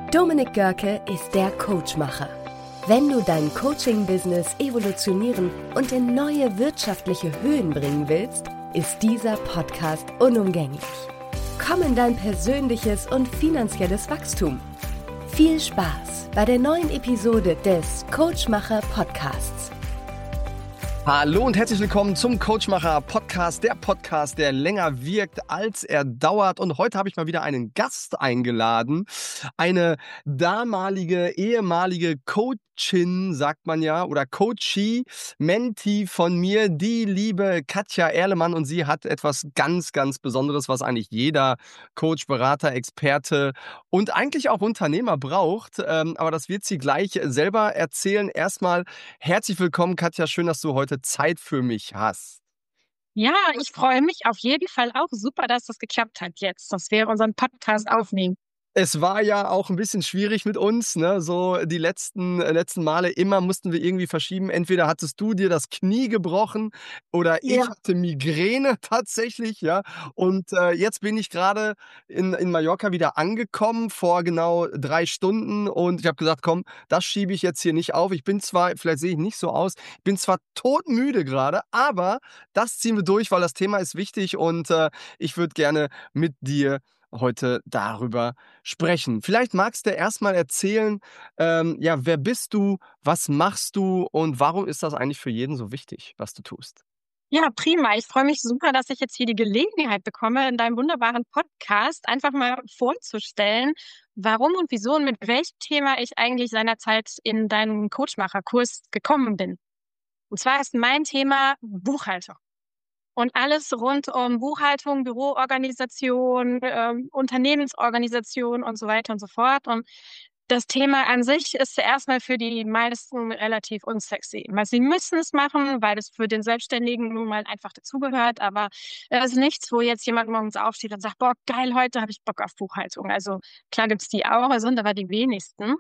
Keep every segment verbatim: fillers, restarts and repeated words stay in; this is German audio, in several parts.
Dominik Görke ist der Coachmacher. Wenn du dein Coaching-Business evolutionieren und in neue wirtschaftliche Höhen bringen willst, ist dieser Podcast unumgänglich. Komm in dein persönliches und finanzielles Wachstum. Viel Spaß bei der neuen Episode des Coachmacher Podcasts. Hallo und herzlich willkommen zum Coachmacher Podcast, der Podcast, der länger wirkt, als er dauert. Und heute habe ich mal wieder einen Gast eingeladen, eine damalige, ehemalige Coachin, sagt man ja, oder Coachie, Mentee von mir, die liebe Katja Erlemann. Und sie hat etwas ganz, ganz Besonderes, was eigentlich jeder Coach, Berater, Experte und eigentlich auch Unternehmer braucht. Ähm, aber das wird sie gleich selber erzählen. Erstmal herzlich willkommen, Katja. Schön, dass du heute Zeit für mich hast. Ja, ich freue mich auf jeden Fall auch. Super, dass das geklappt hat jetzt, dass wir unseren Podcast aufnehmen. Es war ja auch ein bisschen schwierig mit uns, ne? So die letzten, äh, letzten Male immer mussten wir irgendwie verschieben. Entweder hattest du dir das Knie gebrochen oder ich Ja. hatte Migräne tatsächlich, ja. Und äh, jetzt bin ich gerade in, in Mallorca wieder angekommen vor genau drei Stunden und ich habe gesagt, komm, das schiebe ich jetzt hier nicht auf. Ich bin zwar, vielleicht sehe ich nicht so aus, ich bin zwar todmüde gerade, aber das ziehen wir durch, weil das Thema ist wichtig und äh, ich würde gerne mit dir heute darüber sprechen. Vielleicht magst du erstmal erzählen, ähm, ja, wer bist du, was machst du und warum ist das eigentlich für jeden so wichtig, was du tust? Ja, prima. Ich freue mich super, dass ich jetzt hier die Gelegenheit bekomme, in deinem wunderbaren Podcast einfach mal vorzustellen, warum und wieso und mit welchem Thema ich eigentlich seinerzeit in deinen Coachmacher-Kurs gekommen bin. Und zwar ist mein Thema Buchhaltung. Und alles rund um Buchhaltung, Büroorganisation, ähm, Unternehmensorganisation und so weiter und so fort. Und das Thema an sich ist zuerst mal für die meisten relativ unsexy. Weil sie müssen es machen, weil es für den Selbstständigen nun mal einfach dazugehört. Aber es ist nichts, wo jetzt jemand morgens aufsteht und sagt, boah, geil, heute habe ich Bock auf Buchhaltung. Also klar gibt's die auch, sind aber die wenigsten.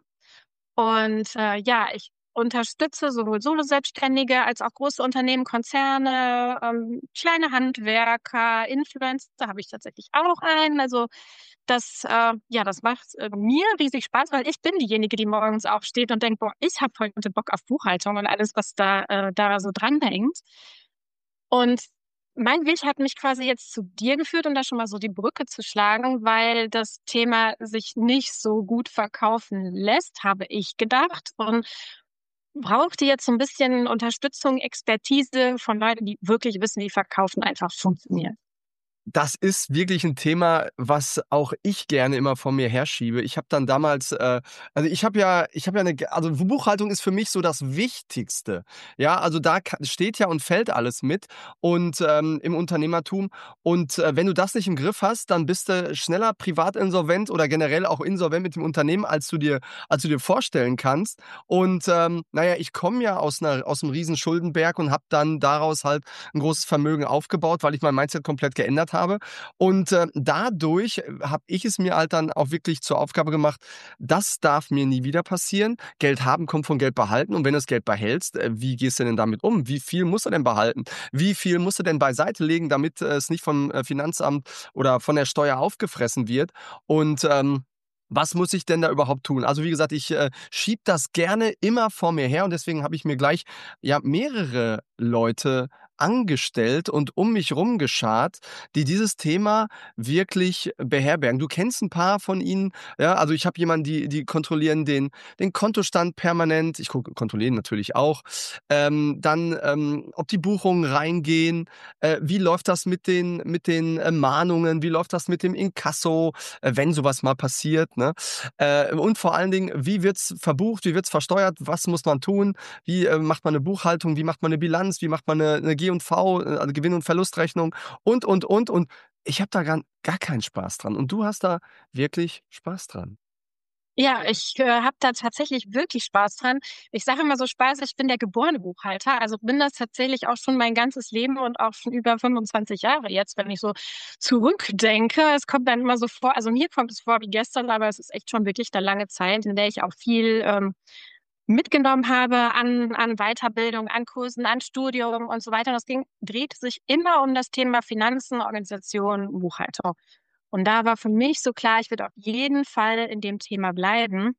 Und äh, ja, ich unterstütze sowohl Solo-Selbstständige als auch große Unternehmen, Konzerne, ähm, kleine Handwerker, Influencer habe ich tatsächlich auch einen. Also das, äh, ja, das macht äh, mir riesig Spaß, weil ich bin diejenige, die morgens aufsteht und denkt, boah, ich habe heute Bock auf Buchhaltung und alles, was da, äh, da so dranhängt. Und mein Weg hat mich quasi jetzt zu dir geführt, um da schon mal so die Brücke zu schlagen, weil das Thema sich nicht so gut verkaufen lässt, habe ich gedacht. Und brauchte jetzt so ein bisschen Unterstützung, Expertise von Leuten, die wirklich wissen, wie Verkaufen einfach funktioniert. Das ist wirklich ein Thema, was auch ich gerne immer vor mir herschiebe. Ich habe dann damals, äh also, ich habe ja ich habe ja 'ne also, Buchhaltung ist für mich so das Wichtigste. Ja, also, da ka steht ja und fällt alles mit und, ähm, im Unternehmertum. Und, äh, wenn du das nicht im Griff hast, dann bist du schneller privat insolvent oder generell auch insolvent mit dem Unternehmen, als du dir als du dir vorstellen kannst. Und, ähm, na ja, ich komme ja aus 'ner aus 'nem riesen Schuldenberg und habe dann daraus halt ein großes Vermögen aufgebaut, weil ich mein Mindset komplett geändert habe. Und, äh, dadurch äh, habe ich es mir halt dann auch wirklich zur Aufgabe gemacht, das darf mir nie wieder passieren. Geld haben kommt von Geld behalten und wenn du das Geld behältst, äh, wie gehst du denn damit um? Wie viel musst du denn behalten? Wie viel musst du denn beiseite legen, damit, äh, es nicht vom, äh, Finanzamt oder von der Steuer aufgefressen wird? Und, ähm, was muss ich denn da überhaupt tun? Also, wie gesagt, ich, äh, schiebe das gerne immer vor mir her und deswegen habe ich mir gleich, ja, mehrere Leute angestellt und um mich rum geschart, die dieses Thema wirklich beherbergen. Du kennst ein paar von ihnen, ja? Also, ich habe jemanden, die die kontrollieren den den Kontostand permanent. Ich gucke kontrolliere natürlich auch. Ähm, dann, ähm, ob die Buchungen reingehen, äh, wie läuft das mit den mit den, äh, Mahnungen, wie läuft das mit dem Inkasso, äh, wenn sowas mal passiert, ne? Äh, und vor allen Dingen, wie wird's verbucht, wie wird's versteuert, was muss man tun, wie, äh, macht man eine Buchhaltung, wie macht man eine Bilanz, wie macht man eine 'ne G und V, äh, also Gewinn und Verlustrechnung und, und, und. Und ich habe da gar gar keinen Spaß dran und du hast da wirklich Spaß dran. Ja, ich äh, habe da tatsächlich wirklich Spaß dran. Ich sage immer so Spaß, ich bin der geborene Buchhalter, also bin das tatsächlich auch schon mein ganzes Leben und auch schon über fünfundzwanzig Jahre jetzt, wenn ich so zurückdenke. Es kommt dann immer so vor, also mir kommt es vor wie gestern, aber es ist echt schon wirklich eine lange Zeit, in der ich auch viel ähm, mitgenommen habe an an Weiterbildung, an Kursen, an Studium und so weiter. Und das ging dreht sich immer um das Thema Finanzen, Organisation, Buchhaltung. Und da war für mich so klar, ich werde auf jeden Fall in dem Thema bleiben.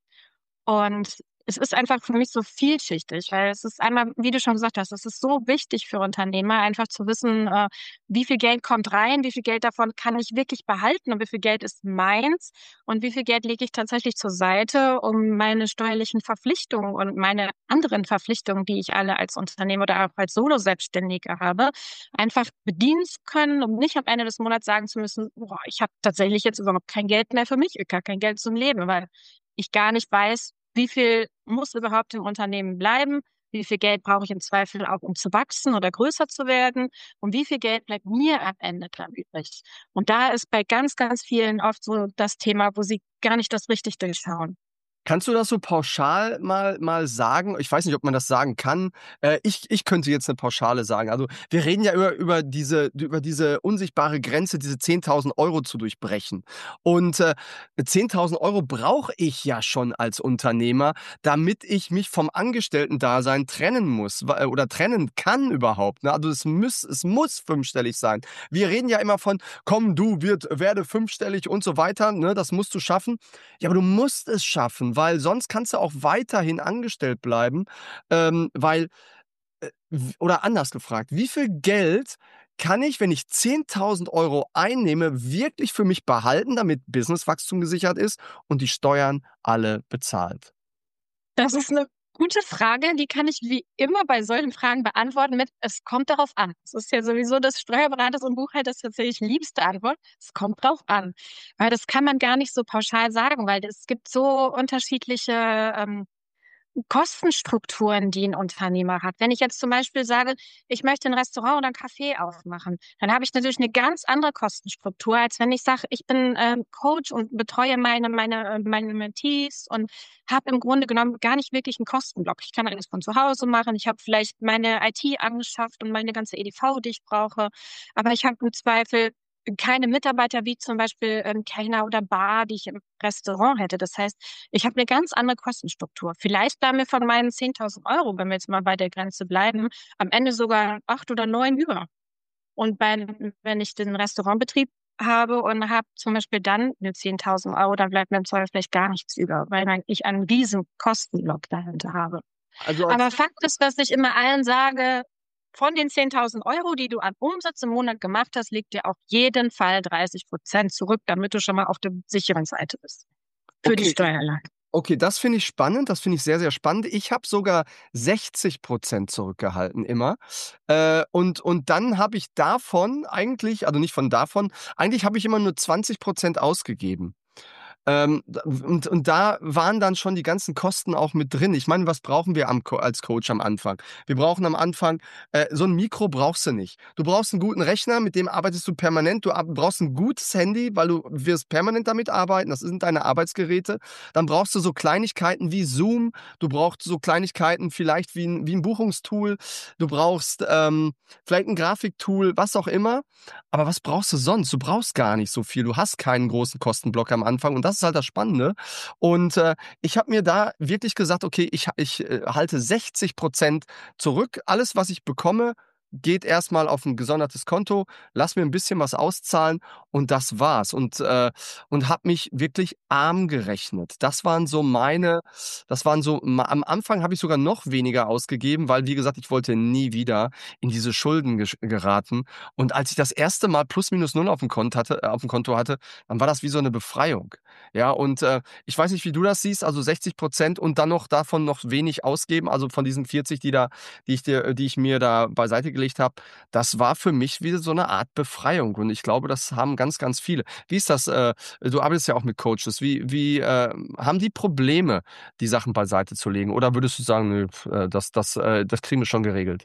Und es ist einfach für mich so vielschichtig, weil es ist einmal, wie du schon gesagt hast, es ist so wichtig für Unternehmer, einfach zu wissen, äh, wie viel Geld kommt rein, wie viel Geld davon kann ich wirklich behalten und wie viel Geld ist meins und wie viel Geld lege ich tatsächlich zur Seite, um meine steuerlichen Verpflichtungen und meine anderen Verpflichtungen, die ich alle als Unternehmer oder auch als Solo-Selbstständiger habe, einfach bedienen zu können, um nicht am Ende des Monats sagen zu müssen, boah, ich habe tatsächlich jetzt überhaupt kein Geld mehr für mich, gar kein Geld zum Leben, weil ich gar nicht weiß, wie viel muss überhaupt im Unternehmen bleiben, wie viel Geld brauche ich im Zweifel auch, um zu wachsen oder größer zu werden und wie viel Geld bleibt mir am Ende dann übrig. Und da ist bei ganz, ganz vielen oft so das Thema, wo sie gar nicht das richtig durchschauen. Kannst du das so pauschal mal mal sagen? Ich weiß nicht, ob man das sagen kann. Äh, ich ich könnte jetzt eine Pauschale sagen. Also, wir reden ja über über diese über diese unsichtbare Grenze, diese zehntausend Euro zu durchbrechen. Und, äh, zehntausend Euro brauche ich ja schon als Unternehmer, damit ich mich vom Angestellten-Dasein trennen muss wa oder trennen kann überhaupt, ne? Also, es muss es muss fünfstellig sein. Wir reden ja immer von: „Komm, du wird werde fünfstellig“ und so weiter, ne? Das musst du schaffen. Ja, aber du musst es schaffen, weil sonst kannst du auch weiterhin angestellt bleiben, ähm, weil äh, w oder anders gefragt, wie viel Geld kann ich, wenn ich zehntausend Euro einnehme, wirklich für mich behalten, damit Businesswachstum gesichert ist und die Steuern alle bezahlt? Das ist eine gute Frage, die kann ich wie immer bei solchen Fragen beantworten mit: „Es kommt darauf an.“ Das ist ja sowieso des Steuerberaters und Buchhalters tatsächlich liebste Antwort: „Es kommt drauf an.“ Weil das kann man gar nicht so pauschal sagen, weil es gibt so unterschiedliche, ähm Kostenstrukturen, die ein Unternehmer hat. Wenn ich jetzt zum Beispiel sage, ich möchte ein Restaurant oder ein Café aufmachen, dann habe ich natürlich eine ganz andere Kostenstruktur, als wenn ich sage, ich bin, ähm, Coach und betreue meine meine, äh meine Mentees und habe im Grunde genommen gar nicht wirklich einen Kostenblock. Ich kann alles von zu Hause machen. Ich habe vielleicht meine I T angeschafft und meine ganze E D V, die ich brauche, aber ich habe im Zweifel keine Mitarbeiter wie zum Beispiel, ähm, Kellner oder Bar, die ich im Restaurant hätte. Das heißt, ich habe eine ganz andere Kostenstruktur. Vielleicht bleiben mir von meinen zehntausend Euro, wenn wir jetzt mal bei der Grenze bleiben, am Ende sogar acht oder neun über. Und beim wenn ich den Restaurantbetrieb habe und habe zum Beispiel dann nur zehntausend Euro, dann bleibt mir im Zweifel vielleicht gar nichts über, weil dann ich einen riesen Kostenblock dahinter habe. Also, Aber als Fakt ist, dass ich immer allen sage, von den zehntausend Euro, die du an Umsatz im Monat gemacht hast, liegt dir auf jeden Fall dreißig Prozent zurück, damit du schon mal auf der sicheren Seite bist für die okay. Steuererlage. Okay, das finde ich spannend. Das finde ich sehr, sehr spannend. Ich habe sogar sechzig zurückgehalten immer. Äh, und und dann habe ich davon eigentlich also nicht von davon eigentlich habe ich immer nur zwanzig ausgegeben. Ähm, d und und da waren dann schon die ganzen Kosten auch mit drin. Ich meine, was brauchen wir am Co als Coach am Anfang? Wir brauchen am Anfang äh, so 'n Mikro brauchst du nicht. Du brauchst 'n guten Rechner, mit dem arbeitest du permanent. Du ab brauchst 'n gutes Handy, weil du wirst permanent damit arbeiten. Das sind deine Arbeitsgeräte. Dann brauchst du so Kleinigkeiten wie Zoom. Du brauchst so Kleinigkeiten vielleicht wie 'n wie 'n Buchungstool. Du brauchst, ähm, vielleicht 'n Grafiktool, was auch immer. Aber was brauchst du sonst? Du brauchst gar nicht so viel. Du hast keinen großen Kostenblock am Anfang und das ist halt das Spannende. Und, äh, ich habe mir da wirklich gesagt: „Okay, ich ha ich, äh, halte sechzig zurück. Alles, was ich bekomme, geht erst mal auf 'n gesondertes Konto, lass mir 'n bisschen was auszahlen und das war's.“ Und, äh und habe mich wirklich arm gerechnet. Das waren so meine das waren so ma am Anfang habe ich sogar noch weniger ausgegeben, weil, wie gesagt, ich wollte nie wieder in diese Schulden gesch geraten. Und als ich das erste Mal plus minus null aufm Kont hatte äh, aufm Konto hatte, dann war das wie so 'ne Befreiung. Ja, und, äh, ich weiß nicht, wie du das siehst, also sechzig und dann noch davon noch wenig ausgeben, also von diesen vierzig, die da die ich dir die ich mir da beiseite gelegt habe, das war für mich wie so 'ne Art Befreiung und ich glaube, das haben ganz, ganz viele. Wie ist das, äh du arbeitest ja auch mit Coaches. Wie wie, äh haben die Probleme, die Sachen beiseite zu legen oder würdest du sagen: „Nö, äh, das das, äh das kriegen wir schon geregelt?“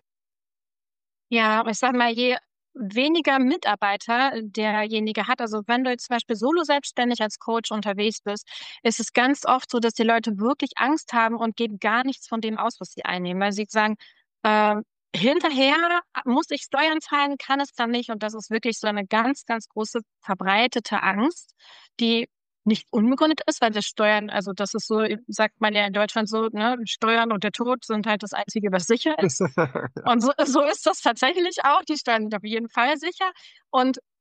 Ja, aber ich sage mal, je weniger Mitarbeiter derjenige hat, also wenn du jetzt zum Beispiel solo selbstständig als Coach unterwegs bist, ist es ganz oft so, dass die Leute wirklich Angst haben und geben gar nichts von dem aus, was sie einnehmen, weil sie sagen, ähm, hinterher muss ich Steuern zahlen, kann es dann nicht. Und das ist wirklich so eine ganz, ganz große verbreitete Angst, die nicht unbegründet ist, weil das Steuern, also das ist so, sagt man ja in Deutschland so, ne, Steuern und der Tod sind halt das Einzige, was sicher ist. Und so so ist das tatsächlich auch. Die Steuern sind auf jeden Fall sicher. Und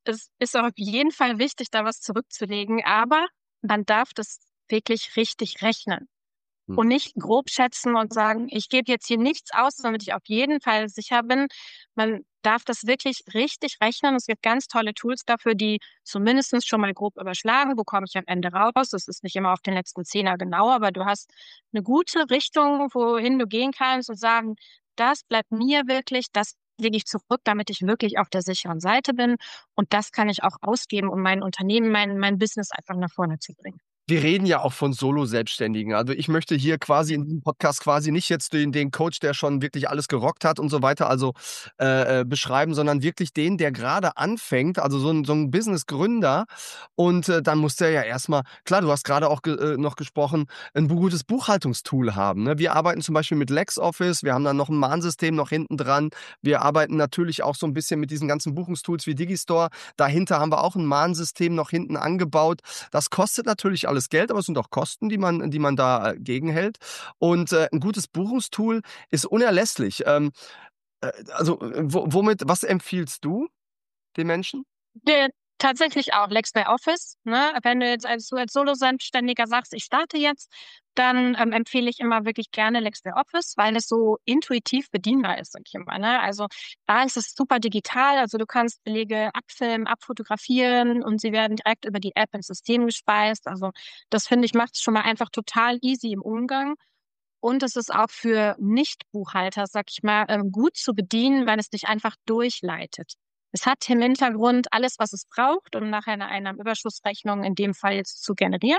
es ist auf jeden Fall wichtig, da was zurückzulegen, aber man darf das wirklich richtig rechnen. Hm. Und nicht grob schätzen und sagen, ich gebe jetzt hier nichts aus, damit ich auf jeden Fall sicher bin. Man darf das wirklich richtig rechnen. Es gibt ganz tolle Tools dafür, die zumindest schon mal grob überschlagen, wo komme ich am Ende raus. Das ist nicht immer auf den letzten Zehner genau, aber du hast eine gute Richtung, wohin du gehen kannst und sagen, das bleibt mir wirklich, das lege ich zurück, damit ich wirklich auf der sicheren Seite bin. Und das kann ich auch ausgeben, um mein Unternehmen, mein, mein Business einfach nach vorne zu bringen. Wir reden ja auch von Solo-Selbstständigen. Also, ich möchte hier quasi in diesem Podcast quasi nicht jetzt den den Coach, der schon wirklich alles gerockt hat und so weiter, also, äh, äh, beschreiben, sondern wirklich den, der gerade anfängt, also so 'n so 'n Businessgründer. Und, äh, dann muss der ja erst mal klar, du hast gerade auch ge äh, noch gesprochen, 'n gutes Buchhaltungstool haben, ne? Wir arbeiten zum Beispiel mit LexOffice, wir haben dann noch 'n Mahnsystem noch hinten dran. Wir arbeiten natürlich auch so 'n bisschen mit diesen ganzen Buchungstools wie Digistore. Dahinter haben wir auch 'n Mahnsystem noch hinten angebaut. Das kostet natürlich alles Geld, aber es sind auch Kosten, die man die man da, äh, gegenhält. Und, äh, 'n gutes Buchungstool ist unerlässlich. Ähm, äh, also, äh, wo womit was empfiehlst du den Menschen? Äh, tatsächlich auch LexOffice, ne? Wenn du jetzt als du als Solo-Selbstständiger sagst, ich starte jetzt, dann ähm, empfehle ich immer wirklich gerne LexOffice, weil es so intuitiv bedienbar ist, sag ich immer, ne? Also da ist es super digital, also du kannst Belege abfilmen, abfotografieren und sie werden direkt über die App ins System gespeist. Also das finde ich macht es schon mal einfach total easy im Umgang. Und es ist auch für Nicht-Buchhalter, sag ich mal, ähm, gut zu bedienen, weil es dich einfach durchleitet. Es hat im Hintergrund alles, was es braucht, um nachher eine Einnahmenüberschussrechnung in dem Fall jetzt zu generieren.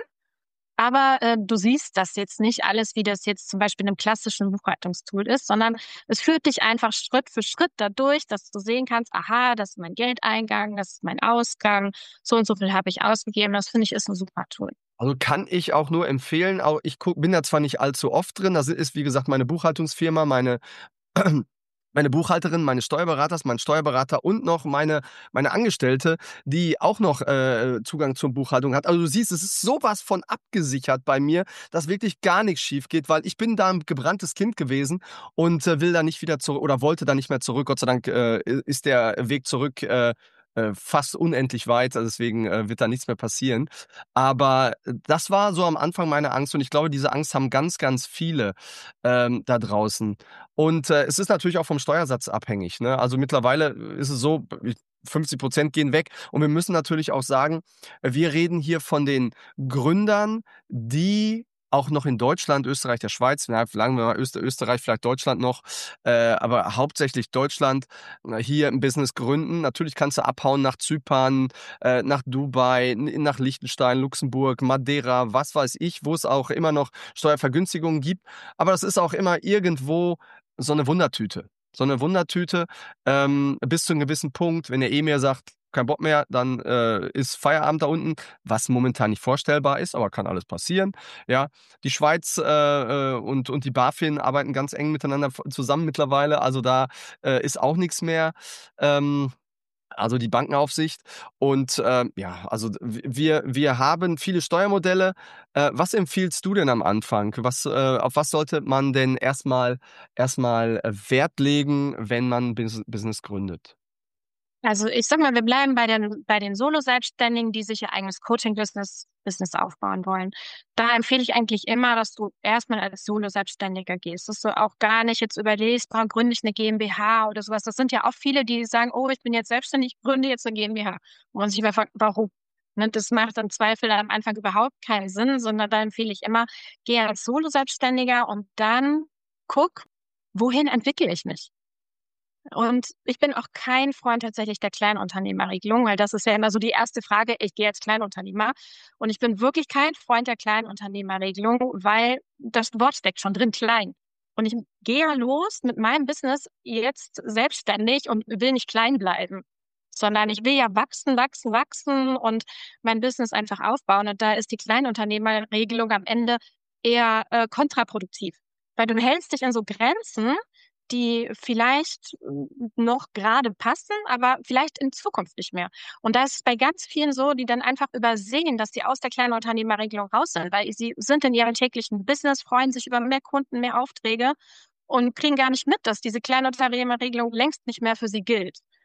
Aber äh, du siehst das jetzt nicht alles, wie das jetzt zum Beispiel in einem klassischen Buchhaltungstool ist, sondern es führt dich einfach Schritt für Schritt dadurch, dass du sehen kannst, aha, das ist mein Geldeingang, das ist mein Ausgang, so und so viel habe ich ausgegeben. Das finde ich ist ein super Tool. Also, kann ich auch nur empfehlen. Auch ich gucke bin da zwar nicht allzu oft drin, das ist, wie gesagt, meine Buchhaltungsfirma, meine meine Buchhalterin, meine Steuerberater mein Steuerberater und noch meine meine Angestellte, die auch noch, äh, Zugang zur Buchhaltung hat. Also, du siehst, es ist so was von abgesichert bei mir, dass wirklich gar nix schiefgeht, weil ich bin da 'n gebranntes Kind gewesen und, äh, will da nicht wieder zurück oder wollte da nicht mehr zurück. Gott sei Dank, äh, i ist der Weg zurück, äh, äh, fast unendlich weit, also deswegen, äh, wird da nichts mehr passieren. Aber äh, das war so am Anfang meine Angst und ich glaube, diese Angst haben ganz, ganz viele, ähm, da draußen. Und, äh, es ist natürlich auch vom Steuersatz abhängig, ne? Also, mittlerweile ist es so, fünfzig Prozent gehen weg und wir müssen natürlich auch sagen, wir reden hier von den Gründern, die auch noch in Deutschland, Österreich, der Schweiz, na, sagen wir mal Öster Österreich, vielleicht Deutschland noch, äh, aber hauptsächlich Deutschland, äh, hier 'n Business gründen. Natürlich kannst du abhauen nach Zypern, äh, nach Dubai, n nach Liechtenstein, Luxemburg, Madeira, was weiß ich, wo es auch immer noch Steuervergünstigungen gibt. Aber das ist auch immer irgendwo so 'ne Wundertüte. So 'ne Wundertüte, ähm, bis zu 'nem gewissen Punkt, wenn der Emir sagt: „Kein Bock mehr“, dann, äh, ist Feierabend da unten, was momentan nicht vorstellbar ist, aber kann alles passieren, ja. Die Schweiz, äh, äh, und und die BaFin arbeiten ganz eng miteinander v zusammen mittlerweile, also da, äh, ist auch nix mehr. Ähm, also die Bankenaufsicht und, ähm, ja, also d wir wir haben viele Steuermodelle. Äh, was empfiehlst du denn am Anfang? Was äh, auf was sollte man denn erst mal erst mal, äh, Wert legen, wenn man Busi Business gründet? Also, ich sage mal, wir bleiben bei den bei den Solo-Selbstständigen, die sich ihr eigenes Coaching-Business Business aufbauen wollen. Da empfehle ich eigentlich immer, dass du erst mal als Solo-Selbstständiger gehst, dass du auch gar nicht jetzt überlegst: „Boah, gründe ich 'ne GmbH oder so was?“ Das sind ja auch viele, die sagen: „Oh, ich bin jetzt selbstständig, ich gründe jetzt 'ne GmbH.“ Wo man sich immer fragt: „Warum?“ Ne, das macht im Zweifel am Anfang überhaupt keinen Sinn, sondern da empfehle ich immer, geh als Solo-Selbstständiger und dann guck, wohin entwickle ich mich? Und ich bin auch kein Freund tatsächlich der Kleinunternehmerregelung, weil das ist ja immer so die erste Frage: „Ich gehe als Kleinunternehmer.“ Und ich bin wirklich kein Freund der Kleinunternehmerregelung, weil das Wort steckt schon drin, klein. Und ich gehe ja los mit meinem Business jetzt selbstständig und will nicht klein bleiben, sondern ich will ja wachsen, wachsen, wachsen und mein Business einfach aufbauen. Und da ist die Kleinunternehmerregelung am Ende eher, äh, kontraproduktiv, weil du hältst dich an so Grenzen, die vielleicht n noch grade passen, aber vielleicht in Zukunft nicht mehr. Und da ist es bei ganz vielen so, die dann einfach übersehen, dass sie aus der Kleinunternehmerregelung raus sind, weil sie sind in ihrem täglichen Business, freuen sich über mehr Kunden, mehr Aufträge und kriegen gar nicht mit, dass diese Kleinunternehmerregelung längst nicht mehr für sie gilt.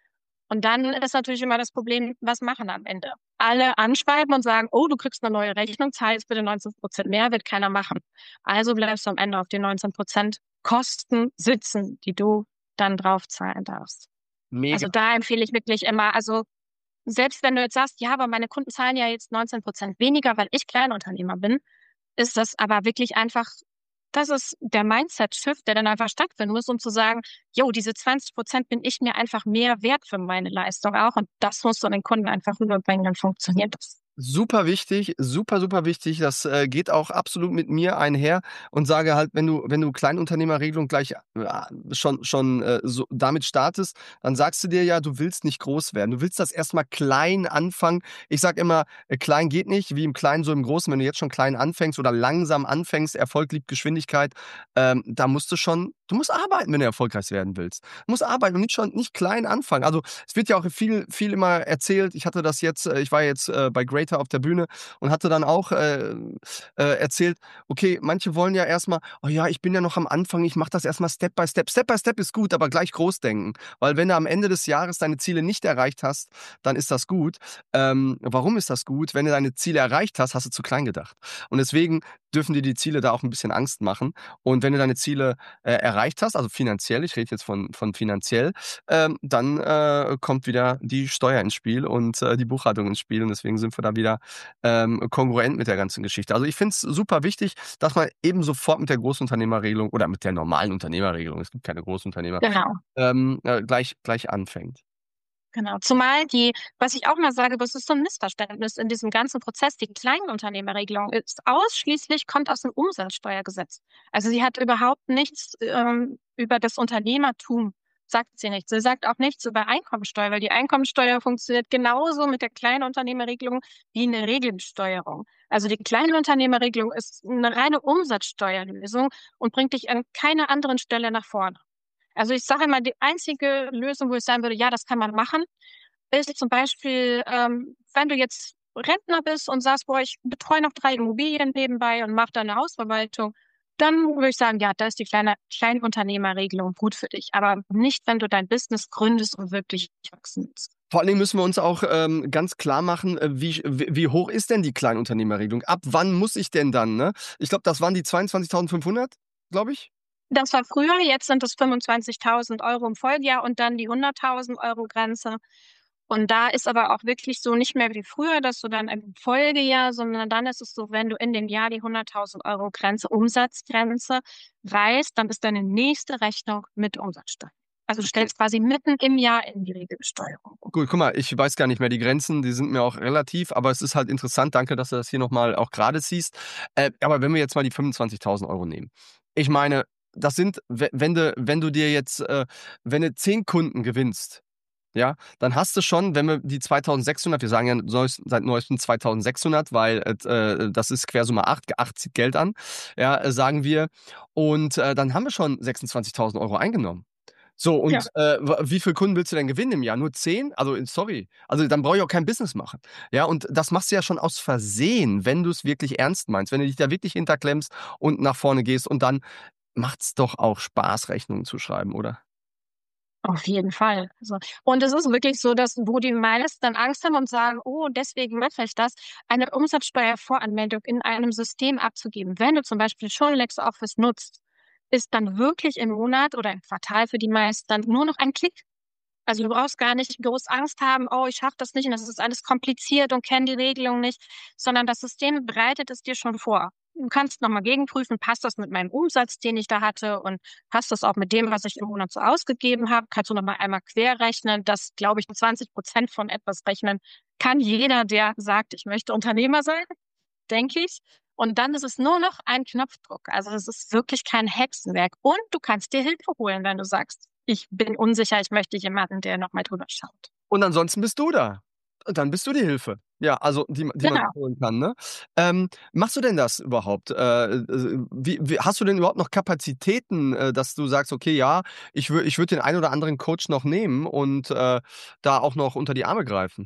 Und dann ist natürlich immer das Problem, was machen am Ende? Alle anschreiben und sagen, oh, du kriegst eine neue Rechnung, zahl jetzt bitte neunzehn Prozent mehr, wird keiner machen. Also bleibst du am Ende auf den neunzehn Prozent Kosten sitzen, die du dann drauf zahlen darfst. Mega. Also da empfehle ich wirklich immer, also selbst wenn du jetzt sagst, ja, aber meine Kunden zahlen ja jetzt neunzehn Prozent weniger, weil ich Kleinunternehmer bin, ist das aber wirklich einfach, das ist der Mindset-Shift, der dann einfach stattfinden muss, um zu sagen, jo, diese zwanzig Prozent bin ich mir einfach mehr wert für meine Leistung auch. Und das musst du an den Kunden einfach rüberbringen, dann funktioniert das. Super wichtig, super, super wichtig. Das äh, geht auch absolut mit mir einher und sage halt, wenn du, wenn du Kleinunternehmerregelung gleich äh, schon, schon äh, so damit startest, dann sagst du dir ja, du willst nicht groß werden. Du willst das erstmal klein anfangen. Ich sage immer, äh, klein geht nicht, wie im Kleinen, so im Großen. Wenn du jetzt schon klein anfängst oder langsam anfängst, Erfolg liebt Geschwindigkeit, ähm, da musst du schon, du musst arbeiten, wenn du erfolgreich werden willst. Du musst arbeiten und nicht schon nicht klein anfangen. Also es wird ja auch viel, viel immer erzählt. Ich hatte das jetzt, äh, ich war jetzt äh, bei Greater auf der Bühne und hatte dann auch äh, äh, erzählt, okay, manche wollen ja erstmal, oh ja, ich bin ja noch am Anfang, ich mache das erstmal Step by Step. Step by Step ist gut, aber gleich groß denken. Weil wenn du am Ende des Jahres deine Ziele nicht erreicht hast, dann ist das gut. Ähm, warum ist das gut? Wenn du deine Ziele erreicht hast, hast du zu klein gedacht. Und deswegen dürfen dir die Ziele da auch ein bisschen Angst machen. Und wenn du deine Ziele äh, erreicht hast, also finanziell, ich rede jetzt von, von finanziell, ähm, dann äh, kommt wieder die Steuer ins Spiel und äh, die Buchhaltung ins Spiel. Und deswegen sind wir da wieder ähm, kongruent mit der ganzen Geschichte. Also ich finde es super wichtig, dass man eben sofort mit der Großunternehmerregelung oder mit der normalen Unternehmerregelung, es gibt keine Großunternehmer, Genau. ähm, äh, gleich, gleich anfängt. Genau. Zumal die, was ich auch mal sage, das ist so ein Missverständnis in diesem ganzen Prozess. Die Kleinunternehmerregelung ist ausschließlich, kommt aus dem Umsatzsteuergesetz. Also sie hat überhaupt nichts ähm, über das Unternehmertum, sagt sie nichts. Sie sagt auch nichts über Einkommensteuer, weil die Einkommensteuer funktioniert genauso mit der Kleinunternehmerregelung wie eine Regelsteuerung. Also die Kleinunternehmerregelung ist eine reine Umsatzsteuerlösung und bringt dich an keiner anderen Stelle nach vorne. Also ich sage immer, die einzige Lösung, wo ich sagen würde, ja, das kann man machen, ist zum Beispiel, ähm, wenn du jetzt Rentner bist und sagst, boah, ich betreue noch drei Immobilien nebenbei und mache da eine Hausverwaltung, dann würde ich sagen, ja, da ist die kleine Kleinunternehmerregelung gut für dich. Aber nicht, wenn du dein Business gründest und wirklich wachsen willst. Vor allen Dingen müssen wir uns auch ähm, ganz klar machen, äh, wie, wie, wie hoch ist denn die Kleinunternehmerregelung? Ab wann muss ich denn dann? Ne? Ich glaube, das waren die zweiundzwanzigtausendfünfhundert, glaube ich. Das war früher, jetzt sind es fünfundzwanzigtausend Euro im Folgejahr und dann die hunderttausend Euro Grenze. Und da ist aber auch wirklich so nicht mehr wie früher, dass du dann im Folgejahr, sondern dann ist es so, wenn du in dem Jahr die hunderttausend Euro Grenze, Umsatzgrenze reißt, dann ist deine nächste Rechnung mit Umsatzsteuer. Also du stellst quasi mitten im Jahr in die Regelbesteuerung. Gut, guck mal, ich weiß gar nicht mehr die Grenzen, die sind mir auch relativ, aber es ist halt interessant, danke, dass du das hier nochmal auch gerade siehst. Äh, aber wenn wir jetzt mal die fünfundzwanzigtausend Euro nehmen. Ich meine, das sind, we- wenn du, wenn du dir jetzt, äh, wenn du zehn Kunden gewinnst, ja, dann hast du schon, wenn wir die zweitausendsechshundert, wir sagen ja neuest, seit neuestem zweitausendsechshundert, weil äh, das ist Quersumme acht, acht zieht Geld an, ja, äh, sagen wir. Und äh, dann haben wir schon sechsundzwanzigtausend Euro eingenommen. So, Ja. und äh, w- wie viele Kunden willst du denn gewinnen im Jahr? Nur zehn? Also, äh, sorry. Also, dann brauche ich auch kein Business machen. Ja, und das machst du ja schon aus Versehen, wenn du es wirklich ernst meinst, wenn du dich da wirklich hinterklemmst und nach vorne gehst. Und dann macht's doch auch Spaß, Rechnungen zu schreiben, oder? Auf jeden Fall. Also, und es ist wirklich so, dass wo die meisten dann Angst haben und sagen, oh, deswegen mache ich das, eine Umsatzsteuervoranmeldung in einem System abzugeben. Wenn du zum Beispiel schon LexOffice nutzt, ist dann wirklich im Monat oder im Quartal für die meisten dann nur noch ein Klick. Also du brauchst gar nicht groß Angst haben, oh, ich schaffe das nicht und das ist alles kompliziert und kenne die Regelung nicht, sondern das System bereitet es dir schon vor. Du kannst nochmal gegenprüfen, passt das mit meinem Umsatz, den ich da hatte und passt das auch mit dem, was ich im Monat so ausgegeben habe? Kannst du nochmal einmal querrechnen, das, glaube ich, zwanzig Prozent von etwas rechnen kann jeder, der sagt, ich möchte Unternehmer sein, denke ich. Und dann ist es nur noch ein Knopfdruck. Also es ist wirklich kein Hexenwerk. Und du kannst dir Hilfe holen, wenn du sagst, ich bin unsicher, ich möchte jemanden, der nochmal drüber schaut. Und ansonsten bist du da. Und dann bist du die Hilfe. Ja, also die, die man Genau. holen kann. Ne? Ähm, machst du denn das überhaupt? Äh, äh, wie, wie, hast du denn überhaupt noch Kapazitäten, äh, dass du sagst, okay, ja, ich würde ich würd den einen oder anderen Coach noch nehmen und äh, da auch noch unter die Arme greifen?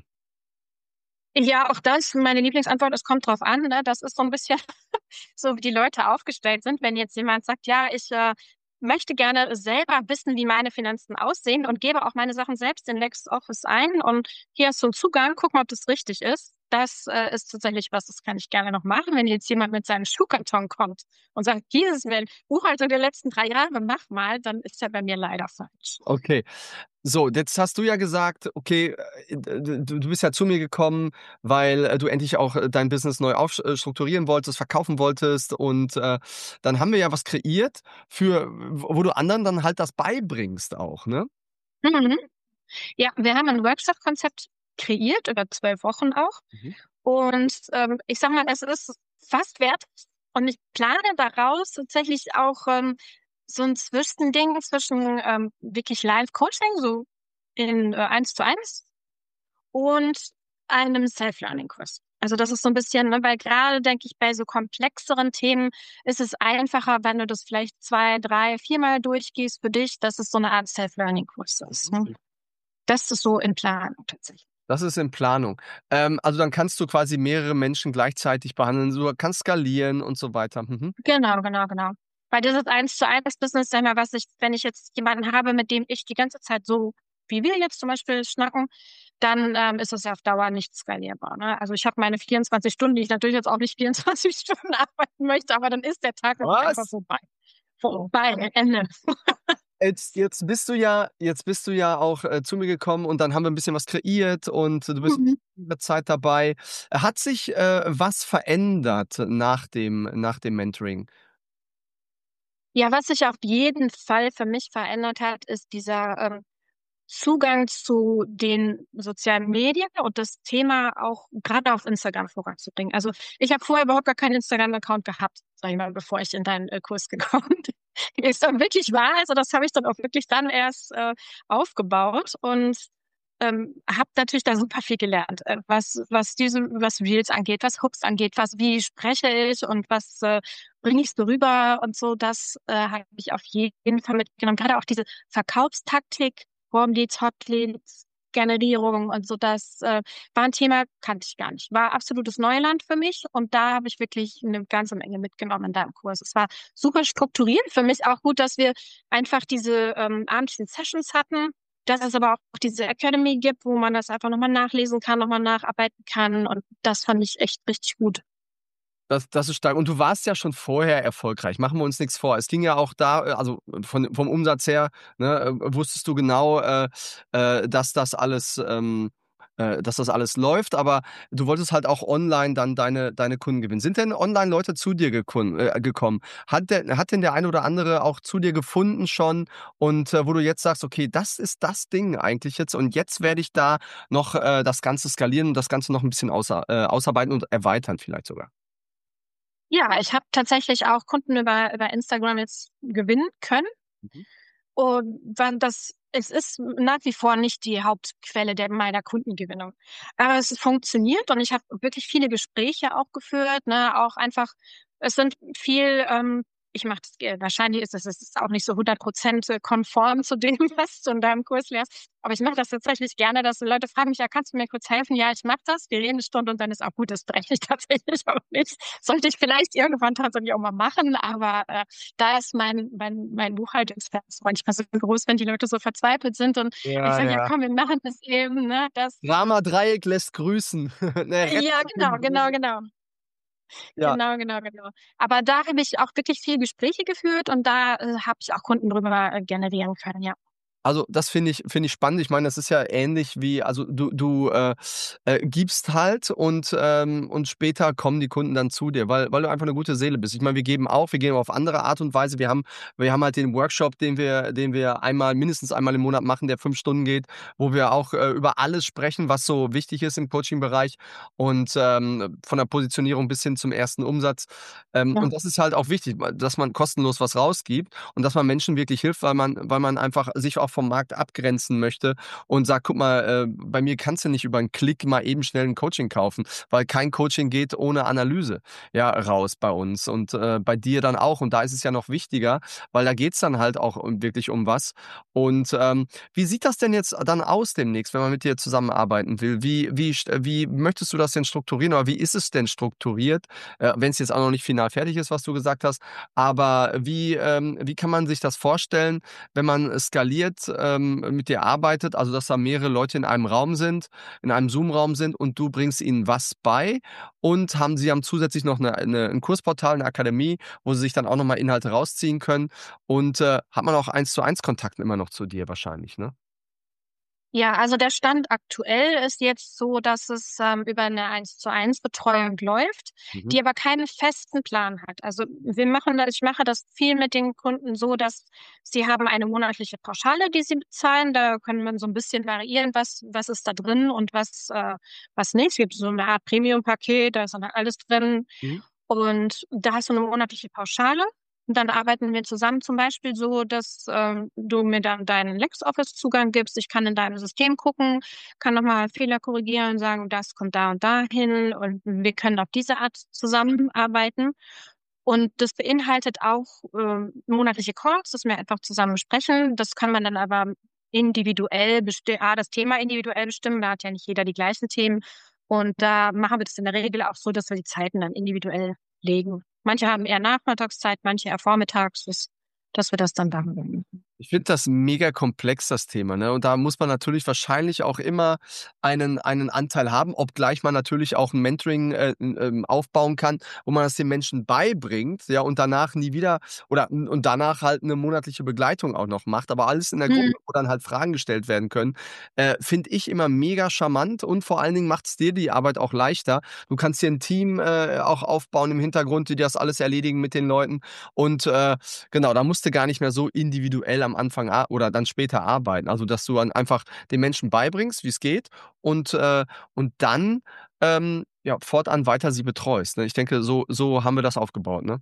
Ja, auch das, meine Lieblingsantwort, es kommt drauf an. Ne? Das ist so ein bisschen so, wie die Leute aufgestellt sind. Wenn jetzt jemand sagt, ja, ich äh, möchte gerne selber wissen, wie meine Finanzen aussehen und gebe auch meine Sachen selbst in LexOffice ein. Und hier hast du einen Zugang, guck mal, ob das richtig ist. Das äh, ist tatsächlich was, das kann ich gerne noch machen. Wenn jetzt jemand mit seinem Schuhkarton kommt und sagt, hier ist meine Buchhaltung der letzten drei Jahre, mach mal, dann ist er bei mir leider falsch. Okay. So, jetzt hast du ja gesagt, okay, äh, d du du bist ja zu mir gekommen, weil, äh, du endlich auch, äh, dein Business neu auf äh, strukturieren wolltest, verkaufen wolltest und, äh, dann haben wir ja was kreiert für wo du anderen dann halt das beibringst auch, ne? Mhm. Ja, wir haben ein Workshop-Konzept kreiert, über zwölf Wochen auch. Mhm. Und ähm, ich sag mal, es ist fast fertig. Und ich plane daraus tatsächlich auch ähm, so ein Zwischending zwischen ähm, wirklich Live-Coaching, so in äh, eins zu eins und einem Self-Learning-Kurs. Also das ist so ein bisschen, ne, weil gerade denke ich, bei so komplexeren Themen ist es einfacher, wenn du das vielleicht zwei, drei, viermal durchgehst für dich, dass es so eine Art Self-Learning-Kurs ist. Ne? Das ist so in Planung tatsächlich. Das ist in Planung. Ähm, also, dann kannst du quasi mehrere Menschen gleichzeitig behandeln, du kannst skalieren und so weiter. Mhm. Genau, genau, genau. Weil dieses eins zu eins Business, sag mal, was ich, wenn ich jetzt jemanden habe, mit dem ich die ganze Zeit so, wie wir jetzt zum Beispiel schnacken, dann ähm, ist es ja auf Dauer nicht skalierbar. Ne? Also ich habe meine vierundzwanzig Stunden, die ich natürlich jetzt auch nicht vierundzwanzig Stunden arbeiten möchte, aber dann ist der Tag einfach Was? vorbei. Vorbei, Ende. Jetzt jetzt bist du ja jetzt bist du ja auch, äh, zu mir gekommen und dann haben wir 'n bisschen was kreiert und du bist Mhm. längere Zeit dabei. Hat sich, äh, was verändert nach dem nach dem Mentoring? Ja, was sich auf jeden Fall für mich verändert hat, ist dieser ähm, Zugang zu den sozialen Medien und das Thema auch gerade auf Instagram voranzubringen. Also ich habe vorher überhaupt gar keinen Instagram-Account gehabt, sag ich mal, bevor ich in deinen äh, Kurs gekommen bin. Ist dann wirklich wahr. Also das habe ich dann auch wirklich dann erst äh, aufgebaut und ähm, habe natürlich da super viel gelernt, äh, was was diese was Reels angeht, was Hooks angeht, was wie spreche ich und was äh, bringe ich so rüber und so. Das äh, habe ich auf jeden Fall mitgenommen. Gerade auch diese Verkaufstaktik, Warm Leads, Hot Leads, Generierung und so, das äh, war ein Thema, kannte ich gar nicht. War absolutes Neuland für mich und da habe ich wirklich eine ganze Menge mitgenommen in deinem Kurs. Es war super strukturiert. Für mich auch gut, dass wir einfach diese ähm, abendlichen Sessions hatten, dass es aber auch diese Academy gibt, wo man das einfach nochmal nachlesen kann, nochmal nacharbeiten kann und das fand ich echt richtig gut. Das das ist stark. Und du warst ja schon vorher erfolgreich. Machen wir uns nichts vor. Es ging ja auch da äh, also von vom Umsatz her, ne, äh, wusstest du genau, äh, äh, dass das alles ähm, äh, dass das alles läuft, aber du wolltest halt auch online dann deine deine Kunden gewinnen. Sind denn online Leute zu dir gekun äh, gekommen? Hat der hat denn der eine oder andere auch zu dir gefunden schon und, äh, wo du jetzt sagst: „Okay, das ist das Ding eigentlich jetzt und jetzt werde ich da noch, äh, das Ganze skalieren und das Ganze noch ein bisschen außer äh, ausarbeiten und erweitern vielleicht sogar?“ Ja, ich habe tatsächlich auch Kunden über, über Instagram jetzt gewinnen können. Mhm. Und wann das, es ist nach wie vor nicht die Hauptquelle der meiner Kundengewinnung. Aber es funktioniert und ich habe wirklich viele Gespräche auch geführt, ne, auch einfach, es sind viel, ähm, ich mache das, äh, wahrscheinlich ist es, es ist auch nicht so hundert Prozent konform zu dem, was du in deinem Kurs lehrst. Aber ich mache das tatsächlich gerne, dass Leute fragen mich, ja, kannst du mir kurz helfen? Ja, ich mache das. Wir reden eine Stunde und dann ist auch gut. Das breche ich tatsächlich auch nicht. Sollte ich vielleicht irgendwann tatsächlich auch mal machen, aber äh, da ist mein, mein, mein Buchhaltungsfers manchmal so groß, wenn die Leute so verzweifelt sind und ich Ja, sage, ja ja. komm, wir machen das eben, ne, das, Drama-Dreieck lässt grüßen. Ne, rettet ja, den genau, genau, Bruder. genau. Ja. Genau, genau, genau. Aber da habe ich auch wirklich viel Gespräche geführt und da äh, habe ich auch Kunden drüber äh, generieren können, ja. Also, das finde ich finde ich spannend. Ich meine, das ist ja ähnlich wie also, du du, äh, äh, gibst halt und, ähm und später kommen die Kunden dann zu dir, weil weil du einfach 'ne gute Seele bist. Ich meine, wir geben auch, wir geben auf andere Art und Weise. Wir haben wir haben halt den Workshop, den wir den wir einmal mindestens einmal im Monat machen, der fünf Stunden geht, wo wir auch, äh, über alles sprechen, was so wichtig ist im Coaching-Bereich und, ähm, von der Positionierung bis hin zum ersten Umsatz. Ähm, Ja. und das ist halt auch wichtig, dass man kostenlos was rausgibt und dass man Menschen wirklich hilft, weil man weil man einfach sich auch vom Markt abgrenzen möchte und sagt: „Guck mal, äh, bei mir kannst du nicht über 'n Klick mal eben schnell 'n Coaching kaufen“, weil kein Coaching geht ohne Analyse, ja, raus bei uns und, äh, bei dir dann auch. Und da ist es ja noch wichtiger, weil da geht's dann halt auch um wirklich um was. Und, ähm, wie sieht das denn jetzt dann aus demnächst, wenn man mit dir zusammenarbeiten will? Wie wie st wie möchtest du das denn strukturieren oder wie ist es denn strukturiert, äh, wenn's jetzt auch noch nicht final fertig ist, was du gesagt hast? Aber wie, ähm wie kann man sich das vorstellen, wenn man skaliert, ähm, mit dir arbeitet, also dass da mehrere Leute in einem Raum sind, in einem Zoom-Raum sind und du bringst ihnen was bei und haben sie haben zusätzlich noch 'ne 'ne 'n Kursportal, 'ne Akademie, wo sie sich dann auch noch mal Inhalte rausziehen können und, äh, hat man auch Eins-zu-eins Kontakt immer noch zu dir wahrscheinlich, ne? Ja, also der Stand aktuell ist jetzt so, dass es, ähm, über 'ne Eins-zu-eins-Betreuung läuft, Mhm. die aber keinen festen Plan hat. Also, wir machen da ich mache das viel mit den Kunden so, dass sie haben eine monatliche Pauschale, die sie bezahlen. Da kann man so 'n bisschen variieren, was was ist da drin und was, äh was nicht. Es gibt so 'ne Art Premium-Paket, da ist dann halt alles drin. Mhm. Und da hast du 'ne monatliche Pauschale. Und dann arbeiten wir zusammen zum Beispiel so, dass, ähm, du mir dann deinen LexOffice-Zugang gibst. Ich kann in deinem System gucken, kann noch mal Fehler korrigieren, sagen: „Das kommt da und da hin und wir können auf diese Art zusammenarbeiten.“ Und das beinhaltet auch, ähm, monatliche Calls, dass wir einfach zusammen besprechen. Das kann man dann aber individuell besti A, das Thema individuell bestimmen, da hat ja nicht jeder die gleichen Themen. Und da machen wir das in der Regel auch so, dass wir die Zeiten dann individuell legen. Manche haben eher Nachmittagszeit, manche eher vormittags, dass dass wir das dann Ich finde das mega komplex, das Thema, ne? Und da muss man natürlich wahrscheinlich auch immer einen einen Anteil haben, obgleich man natürlich auch 'n Mentoring, äh, n ähm, aufbauen kann, wo man das den Menschen beibringt, ja, und danach nie wieder oder n und danach halt 'ne monatliche Begleitung auch noch macht, aber alles in der Gruppe, Mhm. wo dann halt Fragen gestellt werden können, äh, finde ich immer mega charmant und vor allen Dingen macht's dir die Arbeit auch leichter. Du kannst dir 'n Team, äh, auch aufbauen im Hintergrund, die das alles erledigen mit den Leuten. Und, äh, genau, da musst du gar nicht mehr so individuell am Anfang a oder dann später arbeiten. Also, dass du dann einfach den Menschen beibringst, wie's geht und, äh und dann, ähm, ja, fortan weiter sie betreust, ne? Ich denke, so so haben wir das aufgebaut, ne?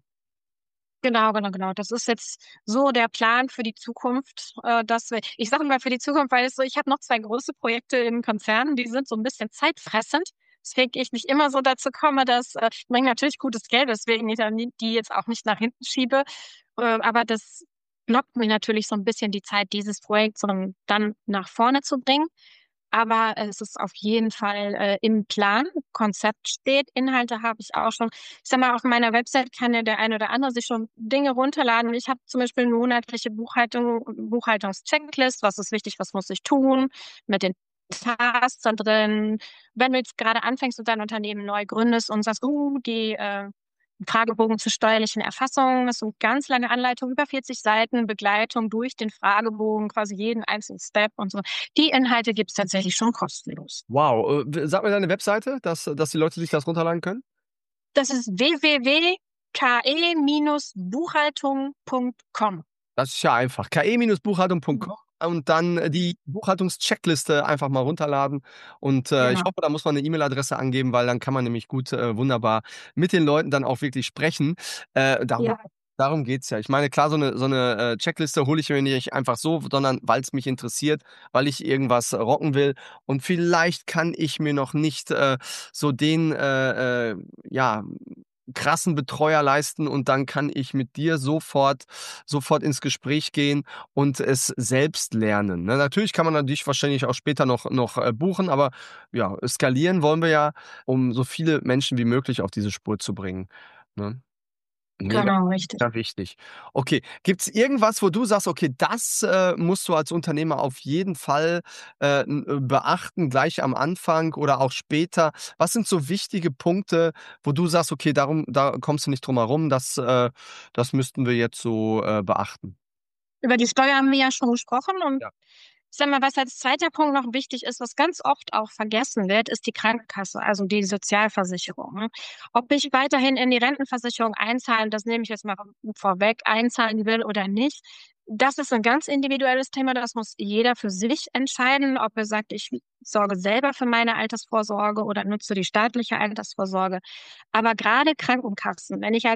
Genau, genau, genau. Das ist jetzt so der Plan für die Zukunft, äh, dass wir ich sage mal für die Zukunft, weil es so ich habe noch zwei große Projekte im Konzern, die sind so 'n bisschen zeitfressend, weswegen ich nicht immer so dazu komme, dass äh, bringen natürlich gutes Geld, weswegen ich dann die jetzt auch nicht nach hinten schiebe. Äh, aber das blockt mir natürlich so 'n bisschen die Zeit, dieses Projekt so dann nach vorne zu bringen. Aber es ist auf jeden Fall, äh, im Plan. Konzept steht, Inhalte habe ich auch schon. Ich sage mal, auf meiner Website kann ja der ein oder andere sich schon Dinge runterladen. Ich habe zum Beispiel 'ne monatliche Buchhaltung Buchhaltungs-Checklist. Was ist wichtig, was muss ich tun? Mit den Tasks da drin. Wenn du jetzt grade anfängst und dein Unternehmen neu gründest und sagst: „Uh, die, äh, Fragebogen zur steuerlichen Erfassung“, das sind ganz lange Anleitung, über vierzig Seiten, Begleitung durch den Fragebogen, quasi jeden einzelnen Step und so. Die Inhalte gibt's tatsächlich schon kostenlos. Wow, äh, w sag mir deine Webseite, dass dass die Leute sich das runterladen können. Das ist w w w k e Buchhaltung Punkt com. Das ist ja einfach. k e Buchhaltung Punkt Mhm. com und dann die Buchhaltungs-Checkliste einfach mal runterladen. Und, äh, ich Genau. hoffe, da muss man 'ne E-Mail-Adresse angeben, weil dann kann man nämlich gut äh, wunderbar mit den Leuten dann auch wirklich sprechen. Äh, darum Ja. darum geht's ja. Ich meine, klar, so 'ne so 'ne, äh, Checkliste hole ich mir nicht einfach so, sondern weil's mich interessiert, weil ich irgendwas rocken will. Und vielleicht kann ich mir noch nicht, äh, so den, äh, äh, ja, krassen Betreuer leisten und dann kann ich mit dir sofort sofort ins Gespräch gehen und es selbst lernen, ne? Natürlich kann man dann dich wahrscheinlich auch später noch noch, äh, buchen, aber ja, skalieren wollen wir ja, um so viele Menschen wie möglich auf diese Spur zu bringen, ne? Mega, Genau, richtig. mega wichtig. Okay, gibt's irgendwas, wo du sagst: „Okay, das, äh, musst du als Unternehmer auf jeden Fall, äh, n äh, beachten, gleich am Anfang oder auch später?“ Was sind so wichtige Punkte, wo du sagst: „Okay, darum da kommst du nicht drum herum, das äh, das müssten wir jetzt so, äh, beachten?“ Über die Steuer haben wir ja schon gesprochen und Ja. ich sage mal, was als zweiter Punkt noch wichtig ist, was ganz oft auch vergessen wird, ist die Krankenkasse, also die Sozialversicherung, ne? Ob ich weiterhin in die Rentenversicherung einzahlen, das nehme ich jetzt mal vorweg, einzahlen will oder nicht, das ist 'n ganz individuelles Thema, das muss jeder für sich entscheiden, ob er sagt: „Ich sorge selber für meine Altersvorsorge oder nutze die staatliche Altersvorsorge.“ Aber grade Krankenkassen, wenn ich als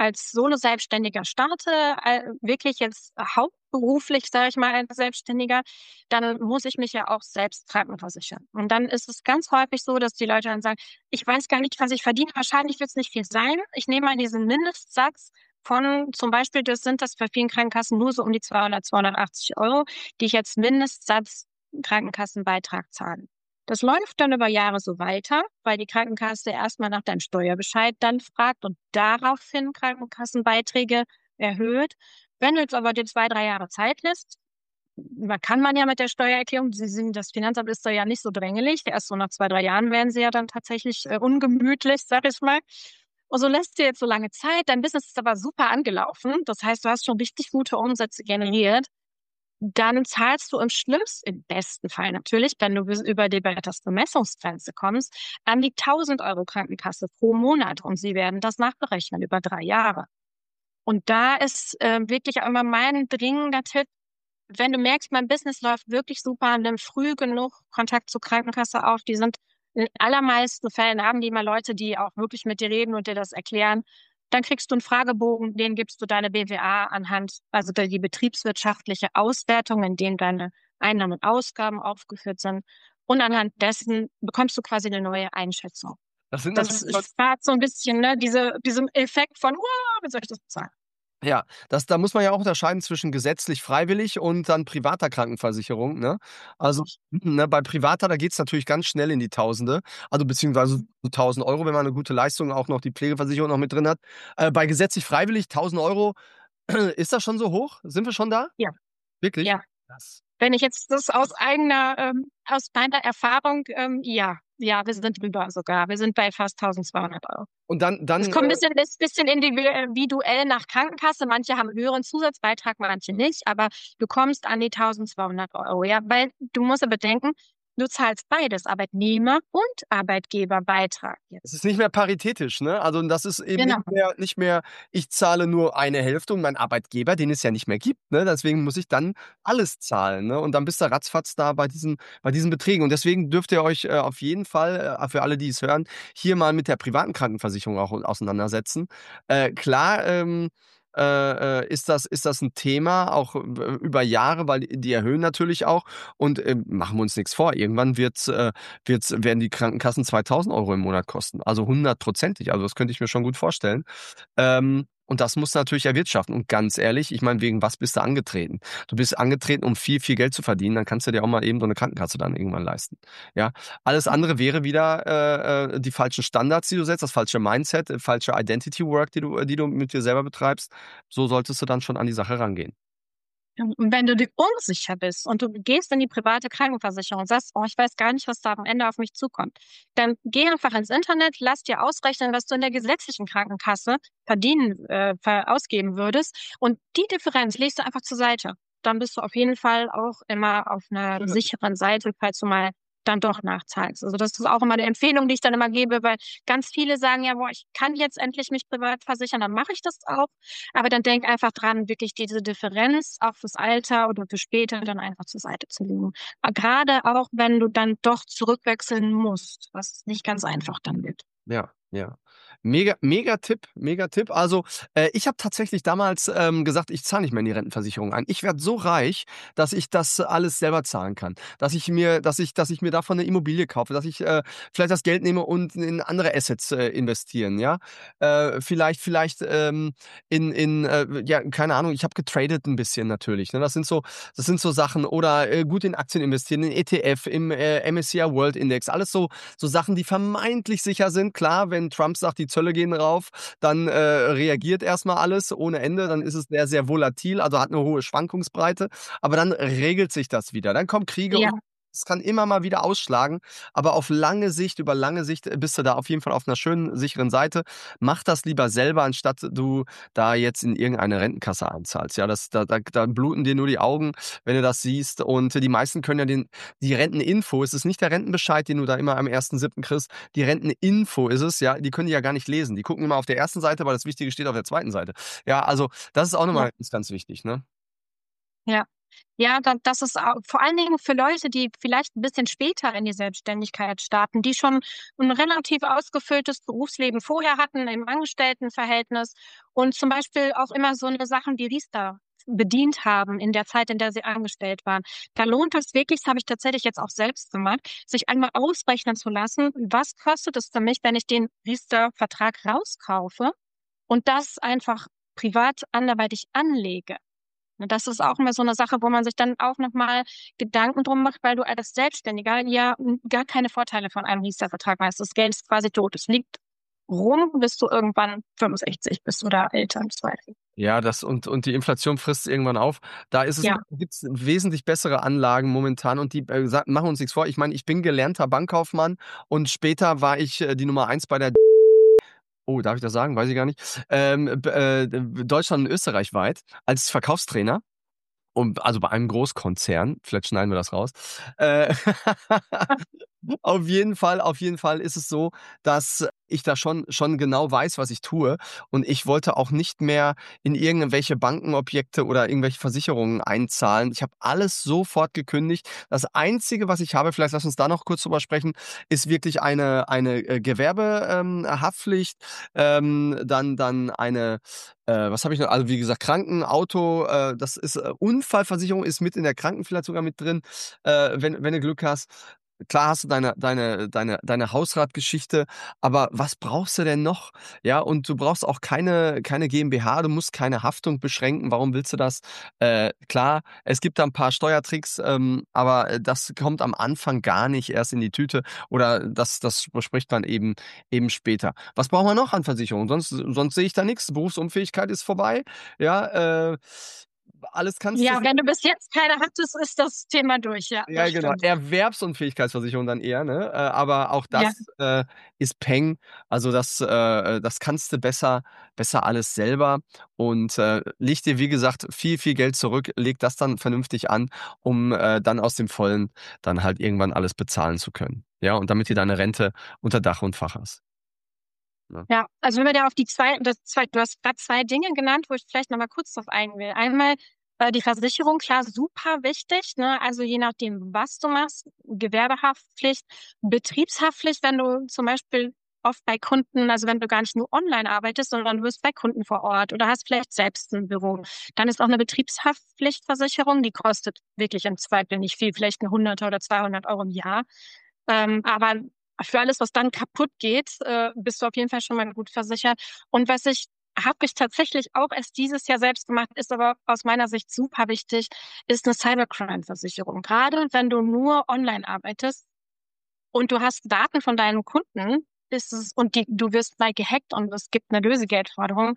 als Solo-Selbstständiger starte, äh, wirklich jetzt hauptberuflich, sage ich mal, als Selbstständiger, dann muss ich mich ja auch selbst krankenversichern. Und dann ist es ganz häufig so, dass die Leute dann sagen, ich weiß gar nicht, was ich verdiene, wahrscheinlich wird es nicht viel sein. Ich nehme mal diesen Mindestsatz von, zum Beispiel, das sind das bei vielen Krankenkassen nur so um die zweihundert, zweihundertachtzig Euro, die ich als Mindestsatz Krankenkassenbeitrag zahle. Das läuft dann über Jahre so weiter, weil die Krankenkasse erstmal nach deinem Steuerbescheid dann fragt und daraufhin Krankenkassenbeiträge erhöht. Wenn du jetzt aber dir zwei, drei Jahre Zeit lässt, man kann man ja mit der Steuererklärung, Sie sind, das Finanzamt ist da ja nicht so drängelig, erst so nach zwei, drei Jahren werden sie ja dann tatsächlich äh, ungemütlich, sag ich mal. Und so lässt dir jetzt so lange Zeit, dein Business ist aber super angelaufen, das heißt, du hast schon richtig gute Umsätze generiert, dann zahlst du im schlimmsten, im besten Fall natürlich, wenn du bis über die Bemessungsgrenze kommst, an die tausend Euro Krankenkasse pro Monat und sie werden das nachberechnen über drei Jahre. Und da ist äh, wirklich auch immer mein dringender Tipp, wenn du merkst, mein Business läuft wirklich super, nimm früh genug Kontakt zur Krankenkasse auf. Die sind in allermeisten Fällen, haben die mal Leute, die auch wirklich mit dir reden und dir das erklären. Dann kriegst du einen Fragebogen, den gibst du deine B W A anhand, also die betriebswirtschaftliche Auswertung, in dem deine Einnahmen und Ausgaben aufgeführt sind. Und anhand dessen bekommst du quasi eine neue Einschätzung. Das sind Das natürlich ist gerade so ein bisschen, ne, diese, diesen Effekt von, wow, wie soll ich das bezahlen? Ja, das da muss man ja auch unterscheiden zwischen gesetzlich freiwillig und dann privater Krankenversicherung, ne? Also, ne, bei privater, da geht's natürlich ganz schnell in die Tausende, also beziehungsweise so tausend Euro, wenn man 'ne gute Leistung auch noch die Pflegeversicherung noch mit drin hat. Äh, bei gesetzlich freiwillig tausend Euro, ist das schon so hoch? Sind wir schon da? Ja, Wirklich? ja. Krass. Wenn ich jetzt das aus eigener, ähm, aus meiner Erfahrung, ähm, ja, ja, wir sind drüber sogar. Wir sind bei fast tausendzweihundert Euro. Und dann Es dann, kommt ein äh bisschen, ist ein bisschen individuell nach Krankenkasse. Manche haben einen höheren Zusatzbeitrag, manche nicht, aber du kommst an die tausendzweihundert Euro, ja, weil du musst ja bedenken, du zahlst beides, Arbeitnehmer- und Arbeitgeberbeitrag es jetzt. ist nicht mehr paritätisch, ne? Also, das ist eben Genau. nicht mehr nicht mehr, ich zahle nur eine Hälfte und mein Arbeitgeber, den es ja nicht mehr gibt, ne? Deswegen muss ich dann alles zahlen, ne? Und dann bist du ratzfatz da bei diesen bei diesen Beträgen. Und deswegen dürft ihr euch, äh, auf jeden Fall, äh, für alle, die es hören, hier mal mit der privaten Krankenversicherung auch auseinandersetzen. Äh, klar, ähm, äh, äh, ist das ist das 'n Thema, auch w über Jahre, weil die erhöhen natürlich auch. Und, ähm, machen wir uns nix vor, irgendwann wird's, äh wird's werden die Krankenkassen zweitausend Euro im Monat kosten, also hundertprozentig. Also, das könnte ich mir schon gut vorstellen. Ähm, und das musst du natürlich erwirtschaften. Und ganz ehrlich, ich meine, wegen was bist du angetreten? Du bist angetreten, um viel, viel Geld zu verdienen, dann kannst du dir auch mal eben so 'ne Krankenkasse dann irgendwann leisten, ja? Alles andere wäre wieder, äh, äh, die falschen Standards, die du setzt, das falsche Mindset, äh, falsche Identity Work, die du die du mit dir selber betreibst. So solltest du dann schon an die Sache rangehen. Und wenn du dir unsicher bist und du gehst in die private Krankenversicherung und sagst, oh, ich weiß gar nicht, was da am Ende auf mich zukommt, dann geh einfach ins Internet, lass dir ausrechnen, was du in der gesetzlichen Krankenkasse verdienen, äh, ver ausgeben würdest. Und die Differenz legst du einfach zur Seite. Dann bist du auf jeden Fall auch immer auf einer Ja. sicheren Seite, falls du mal dann doch nachzahlst. Also das ist auch immer eine Empfehlung, die ich dann immer gebe, weil ganz viele sagen ja, boah, ich kann jetzt endlich mich privat versichern, dann mache ich das auch. Aber dann denk einfach dran, wirklich diese Differenz auch fürs Alter oder für später dann einfach zur Seite zu legen. Aber gerade auch, wenn du dann doch zurückwechseln musst, was nicht ganz einfach dann wird. Ja, ja. Mega mega Tipp, mega Tipp. Also, äh, ich habe tatsächlich damals, ähm, gesagt, ich zahle nicht mehr in die Rentenversicherung ein. Ich werde so reich, dass ich das alles selber zahlen kann. Dass ich mir dass ich dass ich mir davon 'ne Immobilie kaufe, dass ich, äh, vielleicht das Geld nehme und in andere Assets, äh, investieren, ja? Äh, vielleicht vielleicht, ähm, in in, äh, ja, keine Ahnung, ich habe getradet 'n bisschen natürlich, ne? Das sind so das sind so Sachen oder, äh, gut in Aktien investieren, in E T F, im, äh, M S C I World Index, alles so so Sachen, die vermeintlich sicher sind. Klar, wenn Trump sagt, die Zölle gehen rauf, dann, äh, reagiert erst mal alles ohne Ende. Dann ist es sehr, sehr volatil, also hat 'ne hohe Schwankungsbreite. Aber dann regelt sich das wieder. Dann kommen Kriege Ja. und es kann immer mal wieder ausschlagen. Aber auf lange Sicht über lange Sicht, äh, bist du da auf jeden Fall auf 'ner schönen, sicheren Seite. Mach das lieber selber, anstatt du da jetzt in irgendeine Rentenkasse einzahlst. Ja, das da da da bluten dir nur die Augen, wenn du das siehst. Und die meisten können ja den die Renteninfo, es ist nicht der Rentenbescheid, den du da immer am ersten siebten kriegst. Die Renteninfo ist es, ja, die können die ja gar nicht lesen. Die gucken immer auf der ersten Seite, aber das Wichtige steht auf der zweiten Seite. Ja, also das ist auch noch Ja. mal ist ganz wichtig, ne? Ja. Ja, da, das ist auch, vor allen Dingen für Leute, die vielleicht ein bisschen später in die Selbstständigkeit starten, die schon ein relativ ausgefülltes Berufsleben vorher hatten im Angestelltenverhältnis und zum Beispiel auch immer so eine Sachen wie Riester bedient haben in der Zeit, in der sie angestellt waren. Da lohnt es wirklich, das habe ich tatsächlich jetzt auch selbst gemacht, sich einmal ausrechnen zu lassen, was kostet es für mich, wenn ich den Riester-Vertrag rauskaufe und das einfach privat anderweitig anlege. Und das ist auch immer so eine Sache, wo man sich dann auch nochmal Gedanken drum macht, weil du als Selbstständiger ja gar keine Vorteile von einem Riester-Vertrag hast. Das Geld ist quasi tot. Es liegt rum, bis du irgendwann fünfundsechzig bist oder älter im Zweifel. Ja, das und und die Inflation frisst irgendwann auf. Da ist es Ja. gibt's wesentlich bessere Anlagen momentan und die äh, sa machen uns nichts vor. Ich meine, ich bin gelernter Bankkaufmann und später war ich, äh, die Nummer eins bei der oh, darf ich das sagen? Weiß ich gar nicht. Ähm, b äh, Deutschland und österreichweit als Verkaufstrainer. Und also bei einem Großkonzern, vielleicht schneiden wir das raus. Äh, auf jeden Fall auf jeden Fall ist es so, dass ich da schon schon genau weiß, was ich tue. Und ich wollte auch nicht mehr in irgendwelche Bankenobjekte oder irgendwelche Versicherungen einzahlen. Ich habe alles sofort gekündigt. Das Einzige, was ich habe, vielleicht lass uns da noch kurz drüber sprechen, ist wirklich eine eine, äh, Gewerbe ähm, Haftpflicht, ähm, dann dann eine äh, was habe ich noch? Also, wie gesagt, Kranken, Auto, äh, das ist äh, Unfallversicherung ist mit in der Kranken vielleicht sogar mit drin, äh, wenn wenn du Glück hast. Klar hast du deine deine deine deine Hausratgeschichte, aber was brauchst du denn noch? Ja, und du brauchst auch keine keine GmbH, du musst keine Haftung beschränken. Warum willst du das? Äh, klar, es gibt da ein paar Steuertricks, ähm, aber, äh, das kommt am Anfang gar nicht erst in die Tüte oder das das bespricht man eben eben später. Was brauchen wir noch an Versicherungen? Sonst sonst sehe ich da nix. Berufsunfähigkeit ist vorbei, ja, äh, alles kannst du Ja, wenn du bis jetzt keine hattest, ist das Thema durch. Ja, ja, das genau. stimmt. Erwerbsunfähigkeitsversicherung dann eher, ne? Äh, aber auch Ja. das, äh, ist Peng. Also, das äh, das kannst du besser besser alles selber und, äh, leg dir, wie gesagt, viel, viel Geld zurück, leg das dann vernünftig an, um, äh, dann aus dem Vollen dann halt irgendwann alles bezahlen zu können. Ja, und damit du deine Rente unter Dach und Fach hast, ne? Ja, also wenn wir da auf die zwei, das zwei, du hast gerade zwei Dinge genannt, wo ich vielleicht nochmal kurz drauf eingehen will. Einmal äh, die Versicherung, klar, super wichtig, ne? Also je nachdem, was du machst, Gewerbehaftpflicht, Betriebshaftpflicht, wenn du zum Beispiel oft bei Kunden, also wenn du gar nicht nur online arbeitest, sondern du bist bei Kunden vor Ort oder hast vielleicht selbst ein Büro, dann ist auch eine Betriebshaftpflichtversicherung, die kostet wirklich im Zweifel nicht viel, vielleicht ein Hunderter oder zweihundert Euro im Jahr. Ähm, aber für alles, was dann kaputt geht, äh, bist du auf jeden Fall schon mal gut versichert. Und was ich habe ich tatsächlich auch erst dieses Jahr selbst gemacht, ist aber aus meiner Sicht super wichtig, ist eine Cybercrime-Versicherung. Gerade wenn du nur online arbeitest und du hast Daten von deinen Kunden, ist es, und die, du wirst mal gehackt und es gibt eine Lösegeldforderung,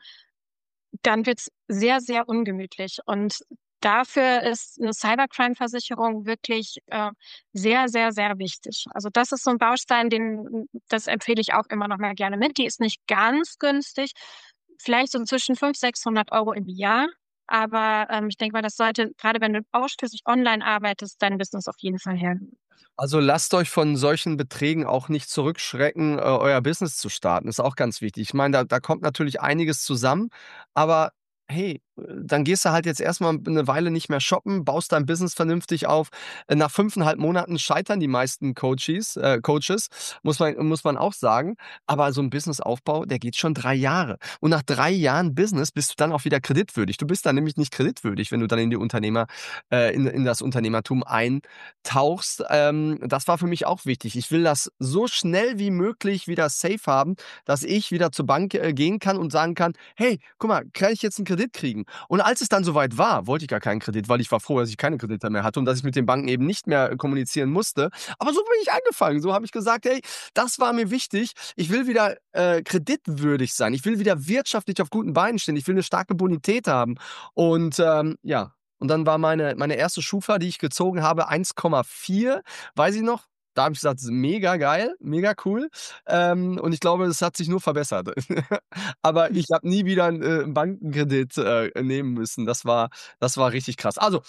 dann wird's sehr, sehr ungemütlich. Und dafür ist eine Cybercrime-Versicherung wirklich äh, sehr, sehr, sehr wichtig. Also das ist so ein Baustein, den, das empfehle ich auch immer noch mal gerne mit. Die ist nicht ganz günstig, vielleicht so zwischen fünfhundert, sechshundert Euro im Jahr. Aber ähm, ich denke mal, das sollte, gerade wenn du ausschließlich online arbeitest, dein Business auf jeden Fall hergeben. Also, lasst euch von solchen Beträgen auch nicht zurückschrecken, äh, euer Business zu starten. Ist auch ganz wichtig. Ich meine, da da kommt natürlich einiges zusammen, aber hey, äh, dann gehst du halt jetzt erst mal 'ne Weile nicht mehr shoppen, baust dein Business vernünftig auf. Äh, nach fünfeinhalb Monaten scheitern die meisten Coaches äh, Coaches, muss man muss man auch sagen. Aber so 'n Businessaufbau, der geht schon drei Jahre. Und nach drei Jahren Business bist du dann auch wieder kreditwürdig. Du bist dann nämlich nicht kreditwürdig, wenn du dann in die Unternehmer äh, in in das Unternehmertum ein tauchst. Ähm, das war für mich auch wichtig. Ich will das so schnell wie möglich wieder safe haben, dass ich wieder zur Bank äh, gehen kann und sagen kann, hey, guck mal, kann ich jetzt einen Kredit kriegen? Und als es dann soweit war, wollte ich gar keinen Kredit, weil ich war froh, dass ich keine Kredite mehr hatte und dass ich mit den Banken eben nicht mehr äh, kommunizieren musste. Aber so bin ich angefangen. So habe ich gesagt, hey, das war mir wichtig. Ich will wieder äh, kreditwürdig sein. Ich will wieder wirtschaftlich auf guten Beinen stehen. Ich will eine starke Bonität haben. Und ähm, ja, und dann war meine meine erste Schufa, die ich gezogen habe, eins Komma vier, weiß ich noch. Da habe ich gesagt: „Mega geil, mega cool.“ Ähm, und ich glaube, es hat sich nur verbessert. Aber ich habe nie wieder 'n, äh, Bankenkredit, äh, nehmen müssen. Das war das war richtig krass. Also,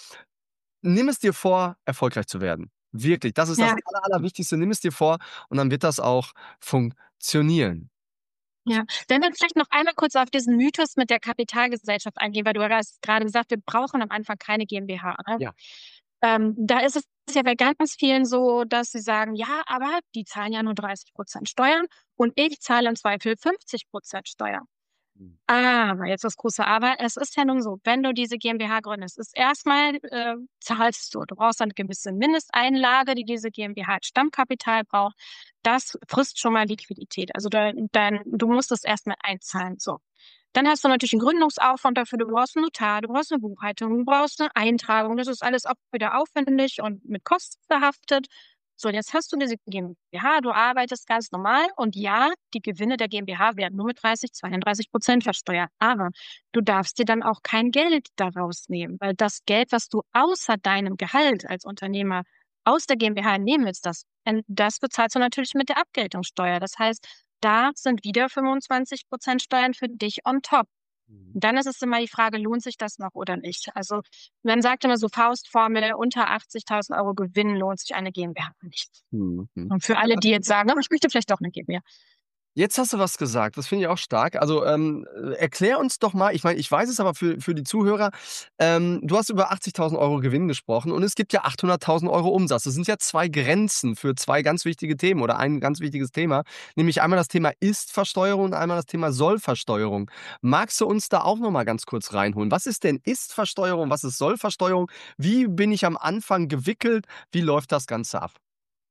nimm es dir vor, erfolgreich zu werden. Wirklich, das ist das Ja. Aller Allerwichtigste. Nimm es dir vor und dann wird das auch funktionieren. Ja, wenn wir vielleicht noch einmal kurz auf diesen Mythos mit der Kapitalgesellschaft eingehen, weil du hast gerade gesagt, wir brauchen am Anfang keine GmbH. Ne? Ja. Ähm, da ist es ja bei ganz vielen so, dass sie sagen, ja, aber die zahlen ja nur dreißig Prozent Steuern und ich zahle im Zweifel fünfzig Prozent Steuern. Hm. Aber, jetzt das große Aber, es ist ja nun so, wenn du diese GmbH gründest, ist erstmal äh, zahlst du. Du brauchst eine gewisse Mindesteinlage, die diese GmbH als Stammkapital braucht. Das frisst schon mal Liquidität. Also dein, dein, du musst es erstmal einzahlen. So. Dann hast du natürlich einen Gründungsaufwand dafür. Du brauchst einen Notar, du brauchst eine Buchhaltung, du brauchst eine Eintragung. Das ist alles auch wieder aufwendig und mit Kosten behaftet. So, jetzt hast du diese GmbH, du arbeitest ganz normal und ja, die Gewinne der GmbH werden nur mit dreißig, zweiunddreißig Prozent versteuert. Aber du darfst dir dann auch kein Geld daraus nehmen, weil das Geld, was du außer deinem Gehalt als Unternehmer aus der GmbH nehmen willst, das, das bezahlst du natürlich mit der Abgeltungssteuer. Das heißt, da sind wieder fünfundzwanzig Prozent Steuern für dich on top. Dann ist es immer die Frage, lohnt sich das noch oder nicht? Also man sagt immer so Faustformel, unter achtzigtausend Euro Gewinn lohnt sich eine GmbH nicht. Mhm. Und für alle, die jetzt sagen, aber ich möchte vielleicht doch eine GmbH. Jetzt hast du was gesagt, das finde ich auch stark. Also ähm, äh, erklär uns doch mal, ich meine, ich weiß es aber für, für die Zuhörer, ähm, du hast über achtzigtausend Euro Gewinn gesprochen und es gibt ja achthunderttausend Euro Umsatz. Das sind ja zwei Grenzen für zwei ganz wichtige Themen oder ein ganz wichtiges Thema, nämlich einmal das Thema Ist-Versteuerung und einmal das Thema Soll-Versteuerung. Magst du uns da auch noch mal ganz kurz reinholen? Was ist denn Ist-Versteuerung, was ist Soll-Versteuerung? Wie bin ich am Anfang gewickelt? Wie läuft das Ganze ab?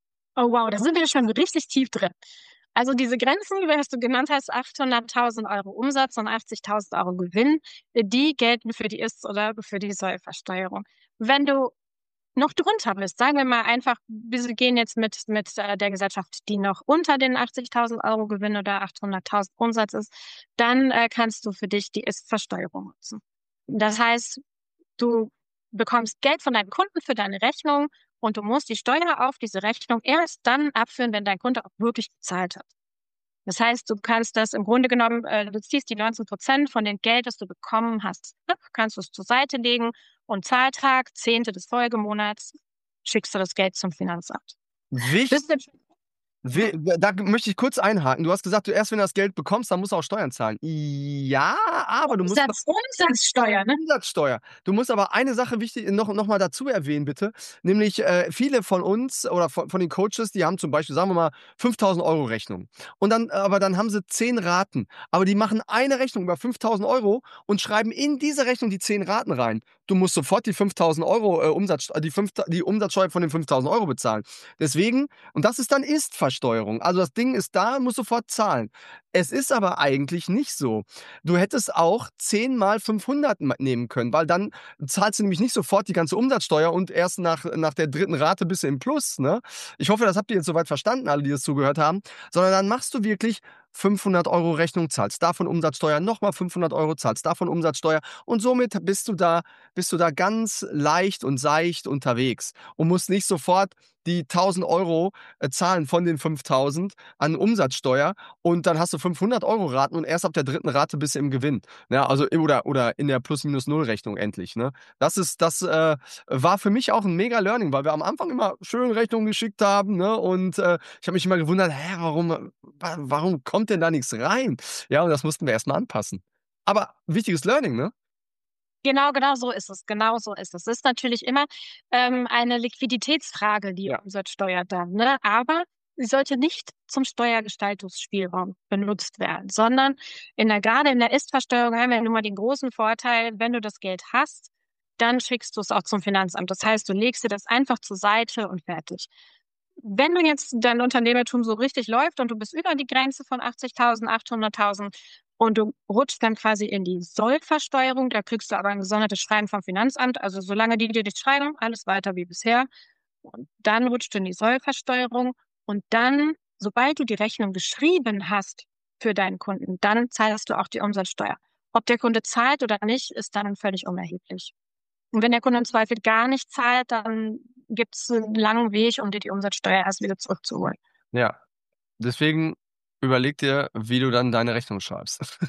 Oh wow, da sind wir schon richtig tief drin. Also diese Grenzen, die hast du genannt hast, achthunderttausend Euro Umsatz und achtzigtausend Euro Gewinn, die gelten für die Ist- oder für die Sollversteuerung. Wenn du noch drunter bist, sagen wir mal einfach, wir gehen jetzt mit, mit äh, der Gesellschaft, die noch unter den achtzigtausend Euro Gewinn oder achthunderttausend Umsatz ist, dann äh, kannst du für dich die Ist-Versteuerung nutzen. Das heißt, du bekommst Geld von deinem Kunden für deine Rechnung und du musst die Steuer auf diese Rechnung erst dann abführen, wenn dein Kunde auch wirklich gezahlt hat. Das heißt, du kannst das im Grunde genommen, äh, du ziehst die neunzehn Prozent von dem Geld, das du bekommen hast, ab, kannst du es zur Seite legen und Zahltag, zehnte des Folgemonats, schickst du das Geld zum Finanzamt. Wichtig. Bist du, We- Da möchte ich kurz einhaken. Du hast gesagt, du erst wenn du das Geld bekommst, dann musst du auch Steuern zahlen. Ja, aber du musst Umsatz, Umsatzsteuer, ne? Umsatzsteuer. Du musst aber eine Sache wichtig noch, noch mal dazu erwähnen, bitte. Nämlich äh, viele von uns oder von, von den Coaches, die haben zum Beispiel, sagen wir mal, fünftausend Euro Rechnung. Und dann, aber dann haben sie zehn Raten. Aber die machen eine Rechnung über fünftausend Euro und schreiben in diese Rechnung die zehn Raten rein. Du musst sofort die fünftausend Euro äh, Umsatz, die, fünf, die Umsatzsteuer von den fünftausend Euro bezahlen. Deswegen, und das ist dann Ist-Versteuerung. Also das Ding ist da, musst sofort zahlen. Es ist aber eigentlich nicht so. Du hättest auch zehn mal fünfhundert nehmen können, weil dann zahlst du nämlich nicht sofort die ganze Umsatzsteuer und erst nach, nach der dritten Rate bist du im Plus. Ne? Ich hoffe, das habt ihr jetzt soweit verstanden, alle, die das zugehört haben. Sondern dann machst du wirklich fünfhundert Euro Rechnung, zahlst davon Umsatzsteuer, nochmal fünfhundert Euro, zahlst davon Umsatzsteuer und somit bist du da, bist du da ganz leicht und seicht unterwegs und musst nicht sofort die tausend Euro äh, zahlen von den fünftausend an Umsatzsteuer und dann hast du fünfhundert Euro Raten und erst ab der dritten Rate bist du im Gewinn. Ja, also oder, oder in der Plus-Minus-Null-Rechnung endlich. Ne? Das ist, das äh, war für mich auch ein mega Learning, weil wir am Anfang immer schön Rechnungen geschickt haben, ne? Und äh, ich habe mich immer gewundert, hä, warum, warum kommt denn da nichts rein? Ja, und das mussten wir erstmal anpassen. Aber wichtiges Learning, ne? Genau, genau so ist es. Genau so ist es. Es ist natürlich immer ähm, eine Liquiditätsfrage, die Ja. Umsatzsteuer dann, ne? Aber sie sollte nicht zum Steuergestaltungsspielraum benutzt werden, sondern in der, gerade in der Ist-Versteuerung haben wir nun mal den großen Vorteil, wenn du das Geld hast, dann schickst du es auch zum Finanzamt. Das heißt, du legst dir das einfach zur Seite und fertig. Wenn du jetzt dein Unternehmertum so richtig läuft und du bist über die Grenze von achtzigtausend, achthunderttausend und du rutschst dann quasi in die Sollversteuerung, da kriegst du aber ein gesondertes Schreiben vom Finanzamt, also solange die dir das schreiben, alles weiter wie bisher. Und dann rutscht du in die Sollversteuerung und dann, sobald du die Rechnung geschrieben hast für deinen Kunden, dann zahlst du auch die Umsatzsteuer. Ob der Kunde zahlt oder nicht, ist dann völlig unerheblich. Und wenn der Kunde im Zweifel gar nicht zahlt, dann gibt es einen langen Weg, um dir die Umsatzsteuer erst wieder zurückzuholen. Ja. Deswegen überleg dir, wie du dann deine Rechnung schreibst.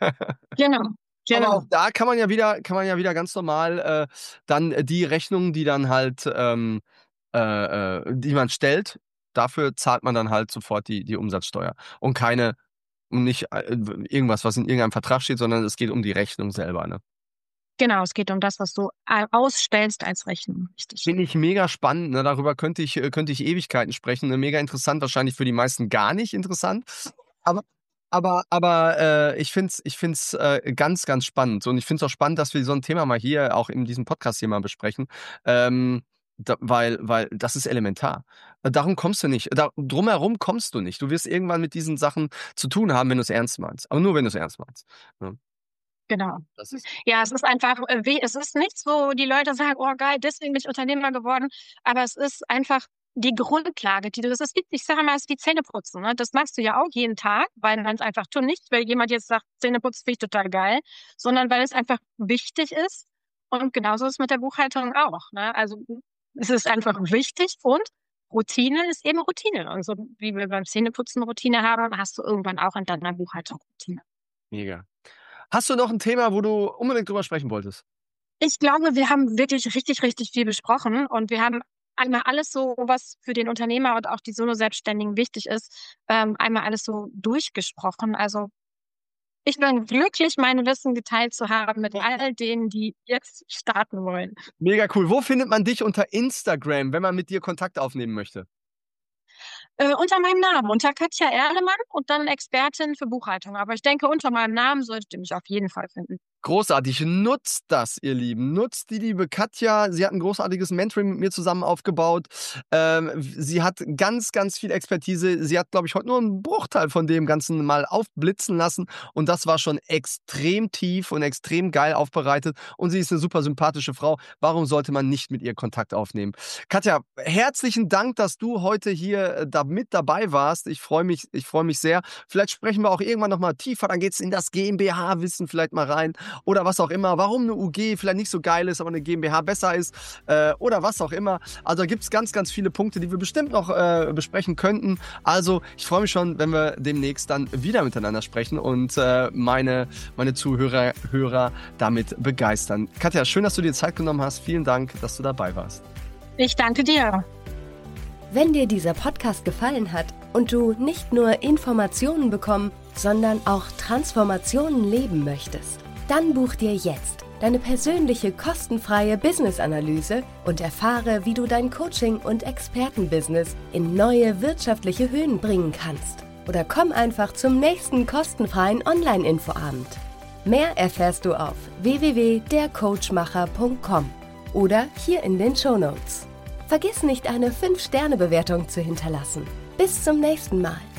Genau, Aber genau. auch da kann man ja wieder, kann man ja wieder ganz normal äh, dann die Rechnungen, die dann halt, ähm, äh, äh, die man stellt, dafür zahlt man dann halt sofort die, die Umsatzsteuer und keine Und nicht äh, irgendwas, was in irgendeinem Vertrag steht, sondern es geht um die Rechnung selber, ne? Genau, es geht um das, was du a ausstellst als Rechnung, richtig. Finde ich mega spannend, ne? Darüber könnte ich äh, könnte ich Ewigkeiten sprechen, ne? Mega interessant, wahrscheinlich für die meisten gar nicht interessant. Aber aber aber, äh, ich finde es ich finde es, äh, ganz, ganz spannend. Und ich finde es auch spannend, dass wir so ein Thema mal hier auch in diesem Podcast hier mal besprechen, ähm, da weil weil das ist elementar. Äh, darum kommst du nicht da drumherum kommst du nicht. Du wirst irgendwann mit diesen Sachen zu tun haben, wenn du es ernst meinst. Aber nur, wenn du es ernst meinst, ne? Genau. Das ist Ja, es ist einfach, äh, we es ist nichts, wo die Leute sagen: „Oh geil, deswegen bin ich Unternehmer geworden." Aber es ist einfach die Grundlage, die du das ist wie ich sage mal, es ist wie Zähneputzen, ne? Das machst du ja auch jeden Tag, weil man's einfach tun. Nicht, weil jemand jetzt sagt: „Zähneputzen finde ich total geil", sondern weil es einfach wichtig ist. Und genauso ist es mit der Buchhaltung auch, ne? Also, es ist einfach wichtig und Routine ist eben Routine. Und so wie wir beim Zähneputzen Routine haben, hast du irgendwann auch in deiner Buchhaltung Routine. mega. Hast du noch ein Thema, wo du unbedingt drüber sprechen wolltest? Ich glaube, wir haben wirklich richtig, richtig viel besprochen und wir haben einmal alles so, was für den Unternehmer und auch die Solo-Selbstständigen wichtig ist, ähm, einmal alles so durchgesprochen. Also ich bin glücklich, mein Wissen geteilt zu haben mit all denen, die jetzt starten wollen. Mega cool. Wo findet man dich unter Instagram, wenn man mit dir Kontakt aufnehmen möchte? Äh, unter meinem Namen, unter Katja Erlemann und dann Expertin für Buchhaltung. Aber ich denke, unter meinem Namen solltet ihr mich auf jeden Fall finden. Großartig. Nutzt das, ihr Lieben. Nutzt die liebe Katja. Sie hat ein großartiges Mentoring mit mir zusammen aufgebaut. Ähm, sie hat ganz, ganz viel Expertise. Sie hat, glaube ich, heute nur einen Bruchteil von dem Ganzen mal aufblitzen lassen. Und das war schon extrem tief und extrem geil aufbereitet. Und sie ist eine super sympathische Frau. Warum sollte man nicht mit ihr Kontakt aufnehmen? Katja, herzlichen Dank, dass du heute hier äh, da mit dabei warst. Ich freue mich, ich freue mich sehr. Vielleicht sprechen wir auch irgendwann noch mal tiefer. Dann geht es in das GmbH-Wissen vielleicht mal rein. Oder was auch immer, warum eine U G vielleicht nicht so geil ist, aber eine GmbH besser ist äh, oder was auch immer. Also da gibt es ganz, ganz viele Punkte, die wir bestimmt noch äh, besprechen könnten. Also ich freue mich schon, wenn wir demnächst dann wieder miteinander sprechen und äh, meine, meine Zuhörer Hörer damit begeistern. Katja, schön, dass du dir Zeit genommen hast. Vielen Dank, dass du dabei warst. Ich danke dir. Wenn dir dieser Podcast gefallen hat und du nicht nur Informationen bekommen, sondern auch Transformationen leben möchtest, dann buch dir jetzt deine persönliche kostenfreie Business-Analyse und erfahre, wie du dein Coaching- und Expertenbusiness in neue wirtschaftliche Höhen bringen kannst. Oder komm einfach zum nächsten kostenfreien Online-Infoabend. Mehr erfährst du auf w w w punkt der coachmacher punkt com oder hier in den Shownotes. Vergiss nicht, eine fünf Sterne Bewertung zu hinterlassen. Bis zum nächsten Mal.